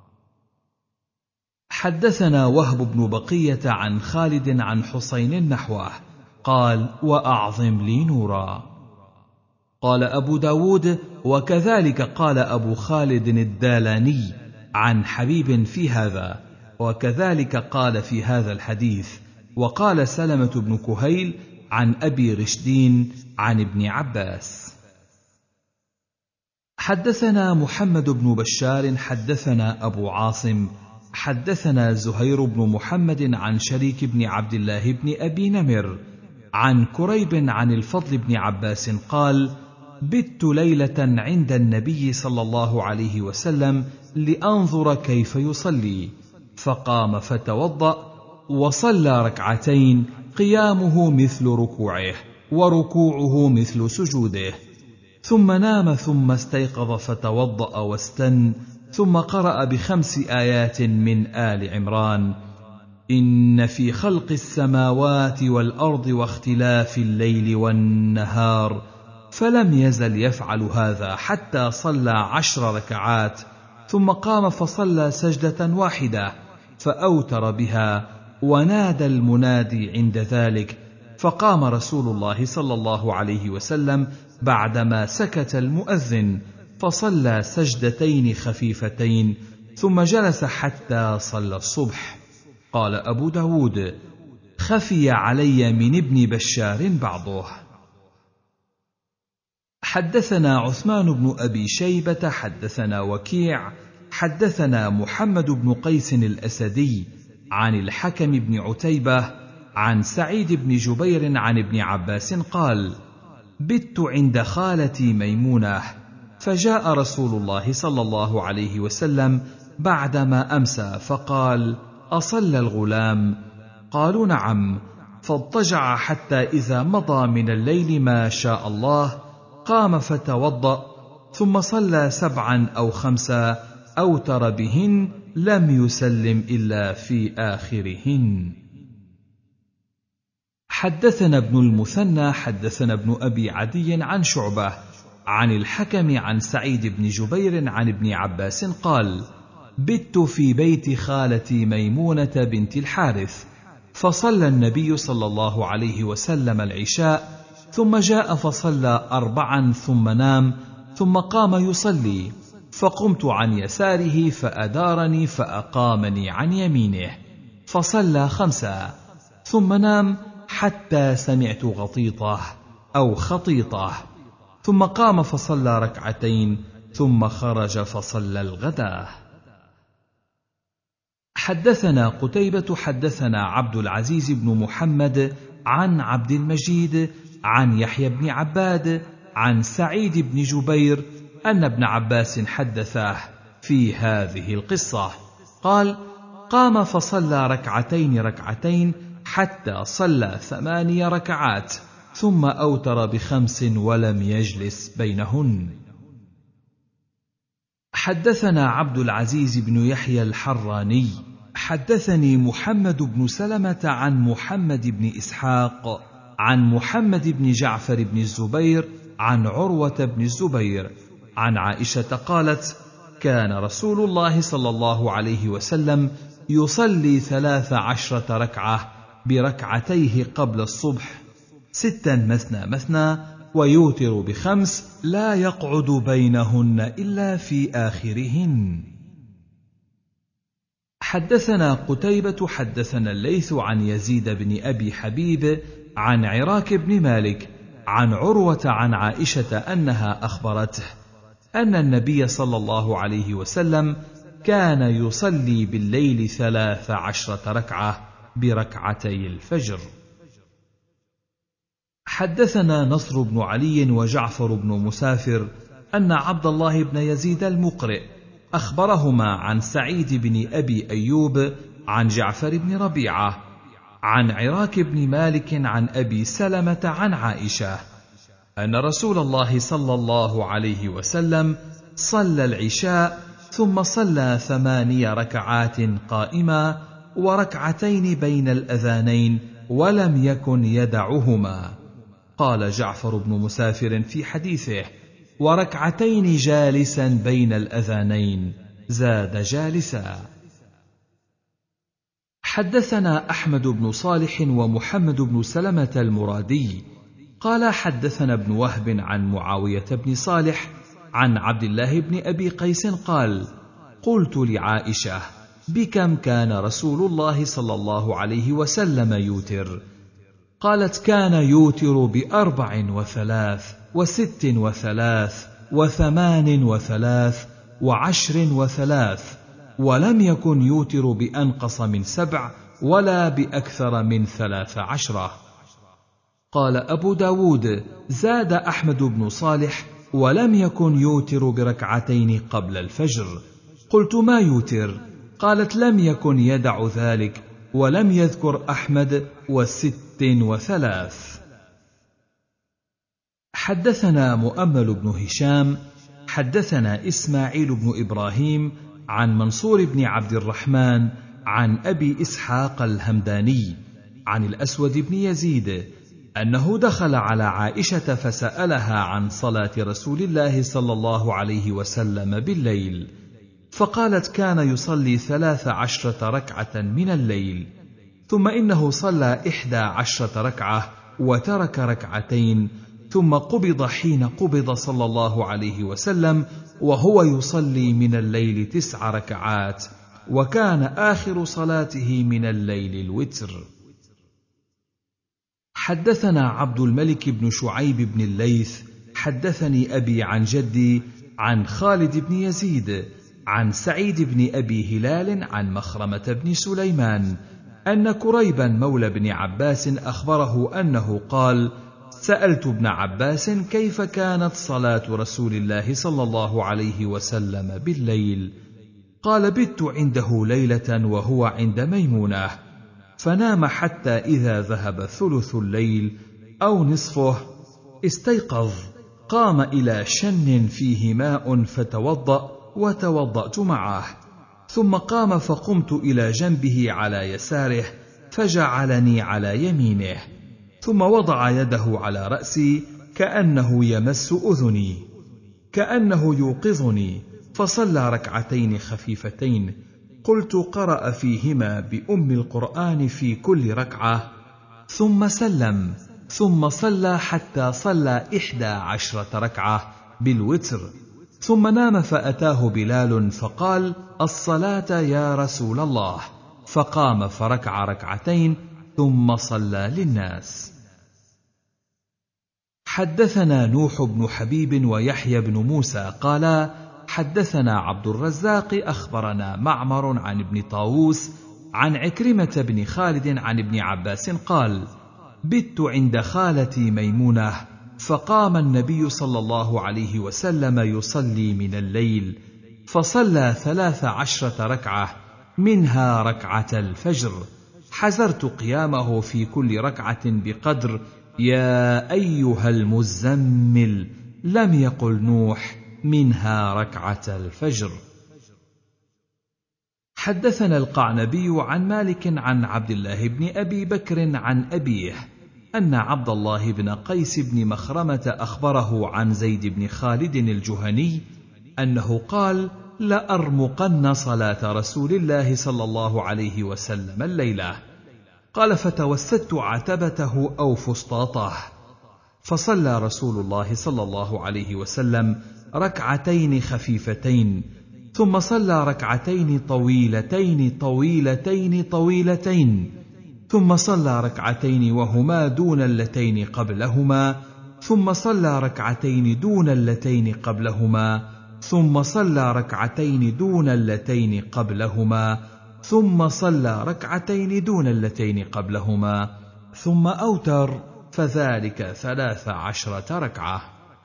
حدثنا وهب بن بقية عن خالد عن حسين نحوه قال: وأعظم لي نورا. قال أبو داود: وكذلك قال أبو خالد الدالاني عن حبيب في هذا، وكذلك قال في هذا الحديث. وقال سلمة بن كهيل عن أبي رشدين عن ابن عباس. حدثنا محمد بن بشار حدثنا أبو عاصم حدثنا زهير بن محمد عن شريك بن عبد الله بن أبي نمر عن كريب عن الفضل بن عباس قال: بت ليلة عند النبي صلى الله عليه وسلم لأنظر كيف يصلي، فقام فتوضأ وصلى ركعتين قيامه مثل ركوعه، وركوعه مثل سجوده. ثم نام ثم استيقظ فتوضأ واستن، ثم قرأ ب5 آيات من آل عمران: إن في خلق السماوات والأرض واختلاف الليل والنهار، فلم يزل يفعل هذا حتى صلى 10 ركعات، ثم قام فصلى سجدة واحدة فأوتر بها، ونادى المنادي عند ذلك، فقام رسول الله صلى الله عليه وسلم بعدما سكت المؤذن فصلى سجدتين خفيفتين، ثم جلس حتى صلى الصبح. قال أبو داود: خفي علي من ابن بشار بعضه. حدثنا عثمان بن أبي شيبة حدثنا وكيع حدثنا محمد بن قيس الأسدي عن الحكم بن عتيبة عن سعيد بن جبير عن ابن عباس قال: بت عند خالتي ميمونة، فجاء رسول الله صلى الله عليه وسلم بعدما أمسى فقال: أصلى الغلام؟ قالوا: نعم. فاضطجع حتى إذا مضى من الليل ما شاء الله قام فتوضأ، ثم صلى 7 أو 5 أوتر بهن، لم يسلم إلا في آخرهن. حدثنا ابن المثنى حدثنا ابن أبي عدي عن شعبة عن الحكم عن سعيد بن جبير عن ابن عباس قال: بت في بيت خالتي ميمونة بنت الحارث، فصلى النبي صلى الله عليه وسلم العشاء، ثم جاء فصلى 4 ثم نام، ثم قام يصلي، فقمت عن يساره فأدارني فأقامني عن يمينه، فصلى 5 ثم نام حتى سمعت غطيطة أو خطيطة، ثم قام فصلى 2 ثم خرج فصلى الغداة. حدثنا قتيبة حدثنا عبد العزيز بن محمد عن عبد المجيد عن يحيى بن عباد عن سعيد بن جبير أن ابن عباس حدثه في هذه القصة قال: قام فصلى 2 حتى صلى 8 ركعات، ثم أوتر ب5 ولم يجلس بينهن. حدثنا عبد العزيز بن يحيى الحراني حدثني محمد بن سلمة عن محمد بن إسحاق عن محمد بن جعفر بن الزبير عن عروة بن الزبير عن عائشة قالت: كان رسول الله صلى الله عليه وسلم يصلي 13 ركعة بركعتيه قبل الصبح، 6 مثنى مثنى، ويوتر ب5 لا يقعد بينهن إلا في آخرهن. حدثنا قتيبة حدثنا الليث عن يزيد بن أبي حبيب عن عراك بن مالك عن عروة عن عائشة أنها أخبرته أن النبي صلى الله عليه وسلم كان يصلي بالليل 13 ركعة بركعتي الفجر. حدثنا نصر بن علي وجعفر بن مسافر أن عبد الله بن يزيد المقرئ أخبرهما عن سعيد بن أبي أيوب عن جعفر بن ربيعة عن عراك بن مالك عن أبي سلمة عن عائشة أن رسول الله صلى الله عليه وسلم صلى العشاء ثم صلى 8 ركعات قائما وركعتين بين الأذانين ولم يكن يدعهما. قال جعفر بن مسافر في حديثه: وركعتين جالسا بين الأذانين، زاد جالسا. حدثنا أحمد بن صالح ومحمد بن سلمة المرادي قال حدثنا ابن وهب عن معاوية بن صالح عن عبد الله بن أبي قيس قال: قلت لعائشة: بكم كان رسول الله صلى الله عليه وسلم يوتر؟ قالت: كان يوتر ب4 و3 و6 و3 و8 و3 و10 و3، ولم يكن يوتر بأنقص من 7 ولا بأكثر من 13. قال أبو داود: زاد أحمد بن صالح: ولم يكن يوتر بركعتين قبل الفجر. قلت: ما يوتر؟ قالت: لم يكن يدع ذلك، ولم يذكر أحمد و6 و3. حدثنا مؤمل بن هشام حدثنا إسماعيل بن إبراهيم عن منصور بن عبد الرحمن عن أبي إسحاق الهمداني عن الأسود بن يزيد أنه دخل على عائشة فسألها عن صلاة رسول الله صلى الله عليه وسلم بالليل، فقالت: كان يصلي 13 ركعة من الليل، ثم إنه صلى 11 ركعة وترك ركعتين، ثم قبض حين قبض صلى الله عليه وسلم وهو يصلي من الليل 9 ركعات، وكان آخر صلاته من الليل الوتر. حدثنا عبد الملك بن شعيب بن الليث حدثني أبي عن جدي عن خالد بن يزيد عن سعيد بن أبي هلال عن مخرمة بن سليمان أن كريبا مولى بن عباس أخبره أنه قال: سألت ابن عباس كيف كانت صلاة رسول الله صلى الله عليه وسلم بالليل؟ قال: بت عنده ليلة وهو عند ميمونة، فنام حتى إذا ذهب ثلث الليل أو نصفه استيقظ، قام إلى شن فيه ماء فتوضأ وتوضأت معه، ثم قام فقمت إلى جنبه على يساره فجعلني على يمينه، ثم وضع يده على رأسي كأنه يمس أذني كأنه يوقظني، فصلى ركعتين خفيفتين، قلت: قرأ فيهما بأم القرآن في كل ركعة، ثم سلم، ثم صلى حتى صلى 11 ركعة بالوتر، ثم نام فأتاه بلال فقال: الصلاة يا رسول الله، فقام فركع ركعتين ثم صلى للناس. حدثنا نوح بن حبيب ويحيى بن موسى قالا: حدثنا عبد الرزاق أخبرنا معمر عن ابن طاووس عن عكرمة بن خالد عن ابن عباس قال: بت عند خالتي ميمونة، فقام النبي صلى الله عليه وسلم يصلي من الليل، فصلى 13 ركعة، منها ركعة الفجر، حزرت قيامه في كل ركعة بقدر يا أيها المزمل، لم يقل نوح منها ركعة الفجر. حدثنا القعنبي عن مالك عن عبد الله بن أبي بكر عن أبيه أن عبد الله بن قيس بن مخرمة أخبره عن زيد بن خالد الجهني أنه قال: لأرمقن صلاة رسول الله صلى الله عليه وسلم الليلة. قال: فتوسدت عتبته أو فسطاطه، فصلى رسول الله صلى الله عليه وسلم ركعتين خفيفتين، ثم صلى ركعتين طويلتين طويلتين طويلتين، ثم صلى ركعتين وهما دون اللتين قبلهما، ثم صلى ركعتين دون اللتين قبلهما، ثم صلى ركعتين دون اللتين قبلهما، ثم صلى ركعتين دون اللتين قبلهما، ثم أوتر، فذلك 13 ركعة.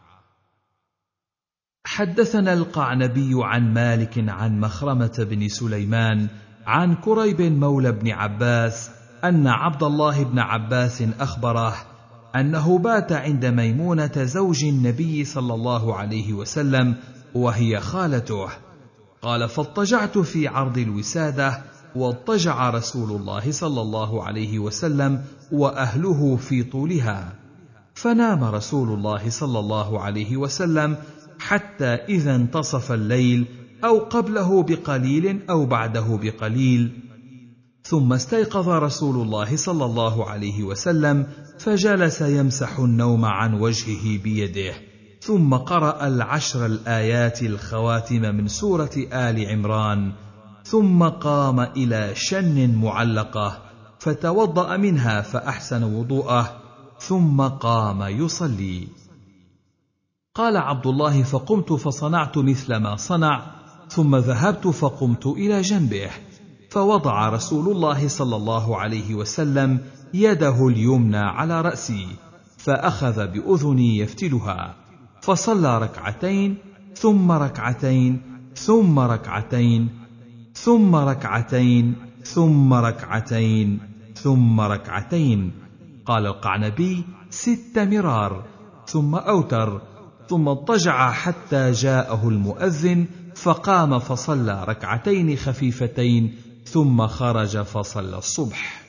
حدثنا القعنبي عن مالك عن مخرمة بن سليمان عن كريب مولى بن عباس أن عبد الله بن عباس أخبره أنه بات عند ميمونة زوج النبي صلى الله عليه وسلم وهي خالته. قال: فاضطجعت في عرض الوسادة، واضطجع رسول الله صلى الله عليه وسلم وأهله في طولها، فنام رسول الله صلى الله عليه وسلم حتى إذا انتصف الليل أو قبله بقليل أو بعده بقليل، ثم استيقظ رسول الله صلى الله عليه وسلم فجلس يمسح النوم عن وجهه بيده، ثم قرأ 10 الآيات الخواتم من سورة آل عمران، ثم قام إلى شن معلقة فتوضأ منها فأحسن وضوءه، ثم قام يصلي. قال عبد الله: فقمت فصنعت مثل ما صنع، ثم ذهبت فقمت إلى جنبه، فوضع رسول الله صلى الله عليه وسلم يده اليمنى على رأسي، فأخذ بأذني يفتلها، فصلى ركعتين ثم ركعتين ثم ركعتين ثم ركعتين ثم ركعتين ثم ركعتين. قال القعنبي: 6 مرار، ثم أوتر، ثم اضطجع حتى جاءه المؤذن فقام فصلى ركعتين خفيفتين ثم خرج فصلى الصبح.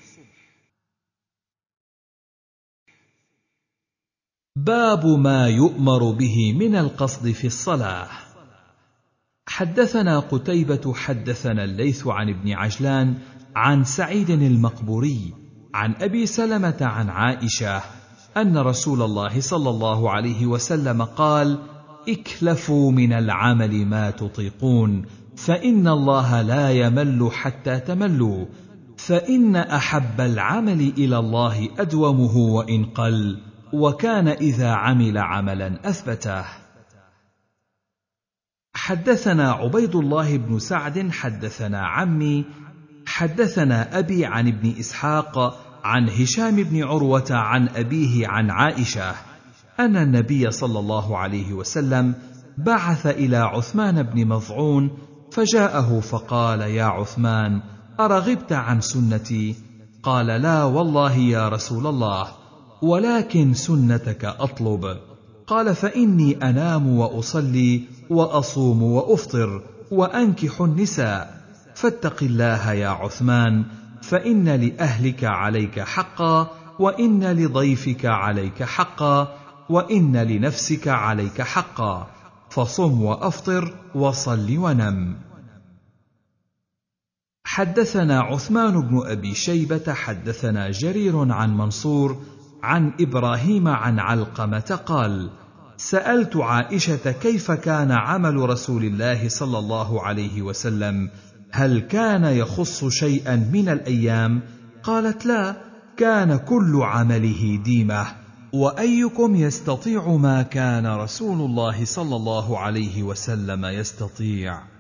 باب ما يؤمر به من القصد في الصلاة. حدثنا قتيبة حدثنا الليث عن ابن عجلان عن سعيد المقبوري عن أبي سلمة عن عائشة أن رسول الله صلى الله عليه وسلم قال: اكلفوا من العمل ما تطيقون، فإن الله لا يمل حتى تملوا، فإن أحب العمل إلى الله أدومه وإن قل، وكان إذا عمل عملا أثبته. حدثنا عبيد الله بن سعد حدثنا عمي حدثنا أبي عن ابن إسحاق عن هشام بن عروة عن أبيه عن عائشة أن النبي صلى الله عليه وسلم بعث إلى عثمان بن مظعون فجاءه فقال: يا عثمان، أرغبت عن سنتي؟ قال: لا والله يا رسول الله، ولكن سنتك أطلب. قال: فإني أنام وأصلي وأصوم وأفطر وأنكح النساء، فاتق الله يا عثمان، فإن لأهلك عليك حقا، وإن لضيفك عليك حقا، وإن لنفسك عليك حقا، فصم وأفطر وصل ونم. حدثنا عثمان بن أبي شيبة حدثنا جرير عن منصور عن إبراهيم عن علقمة قال: سألت عائشة كيف كان عمل رسول الله صلى الله عليه وسلم، هل كان يخص شيئا من الأيام؟ قالت: لا، كان كل عمله ديمة. وأيكم يستطيع ما كان رسول الله صلى الله عليه وسلم يستطيع؟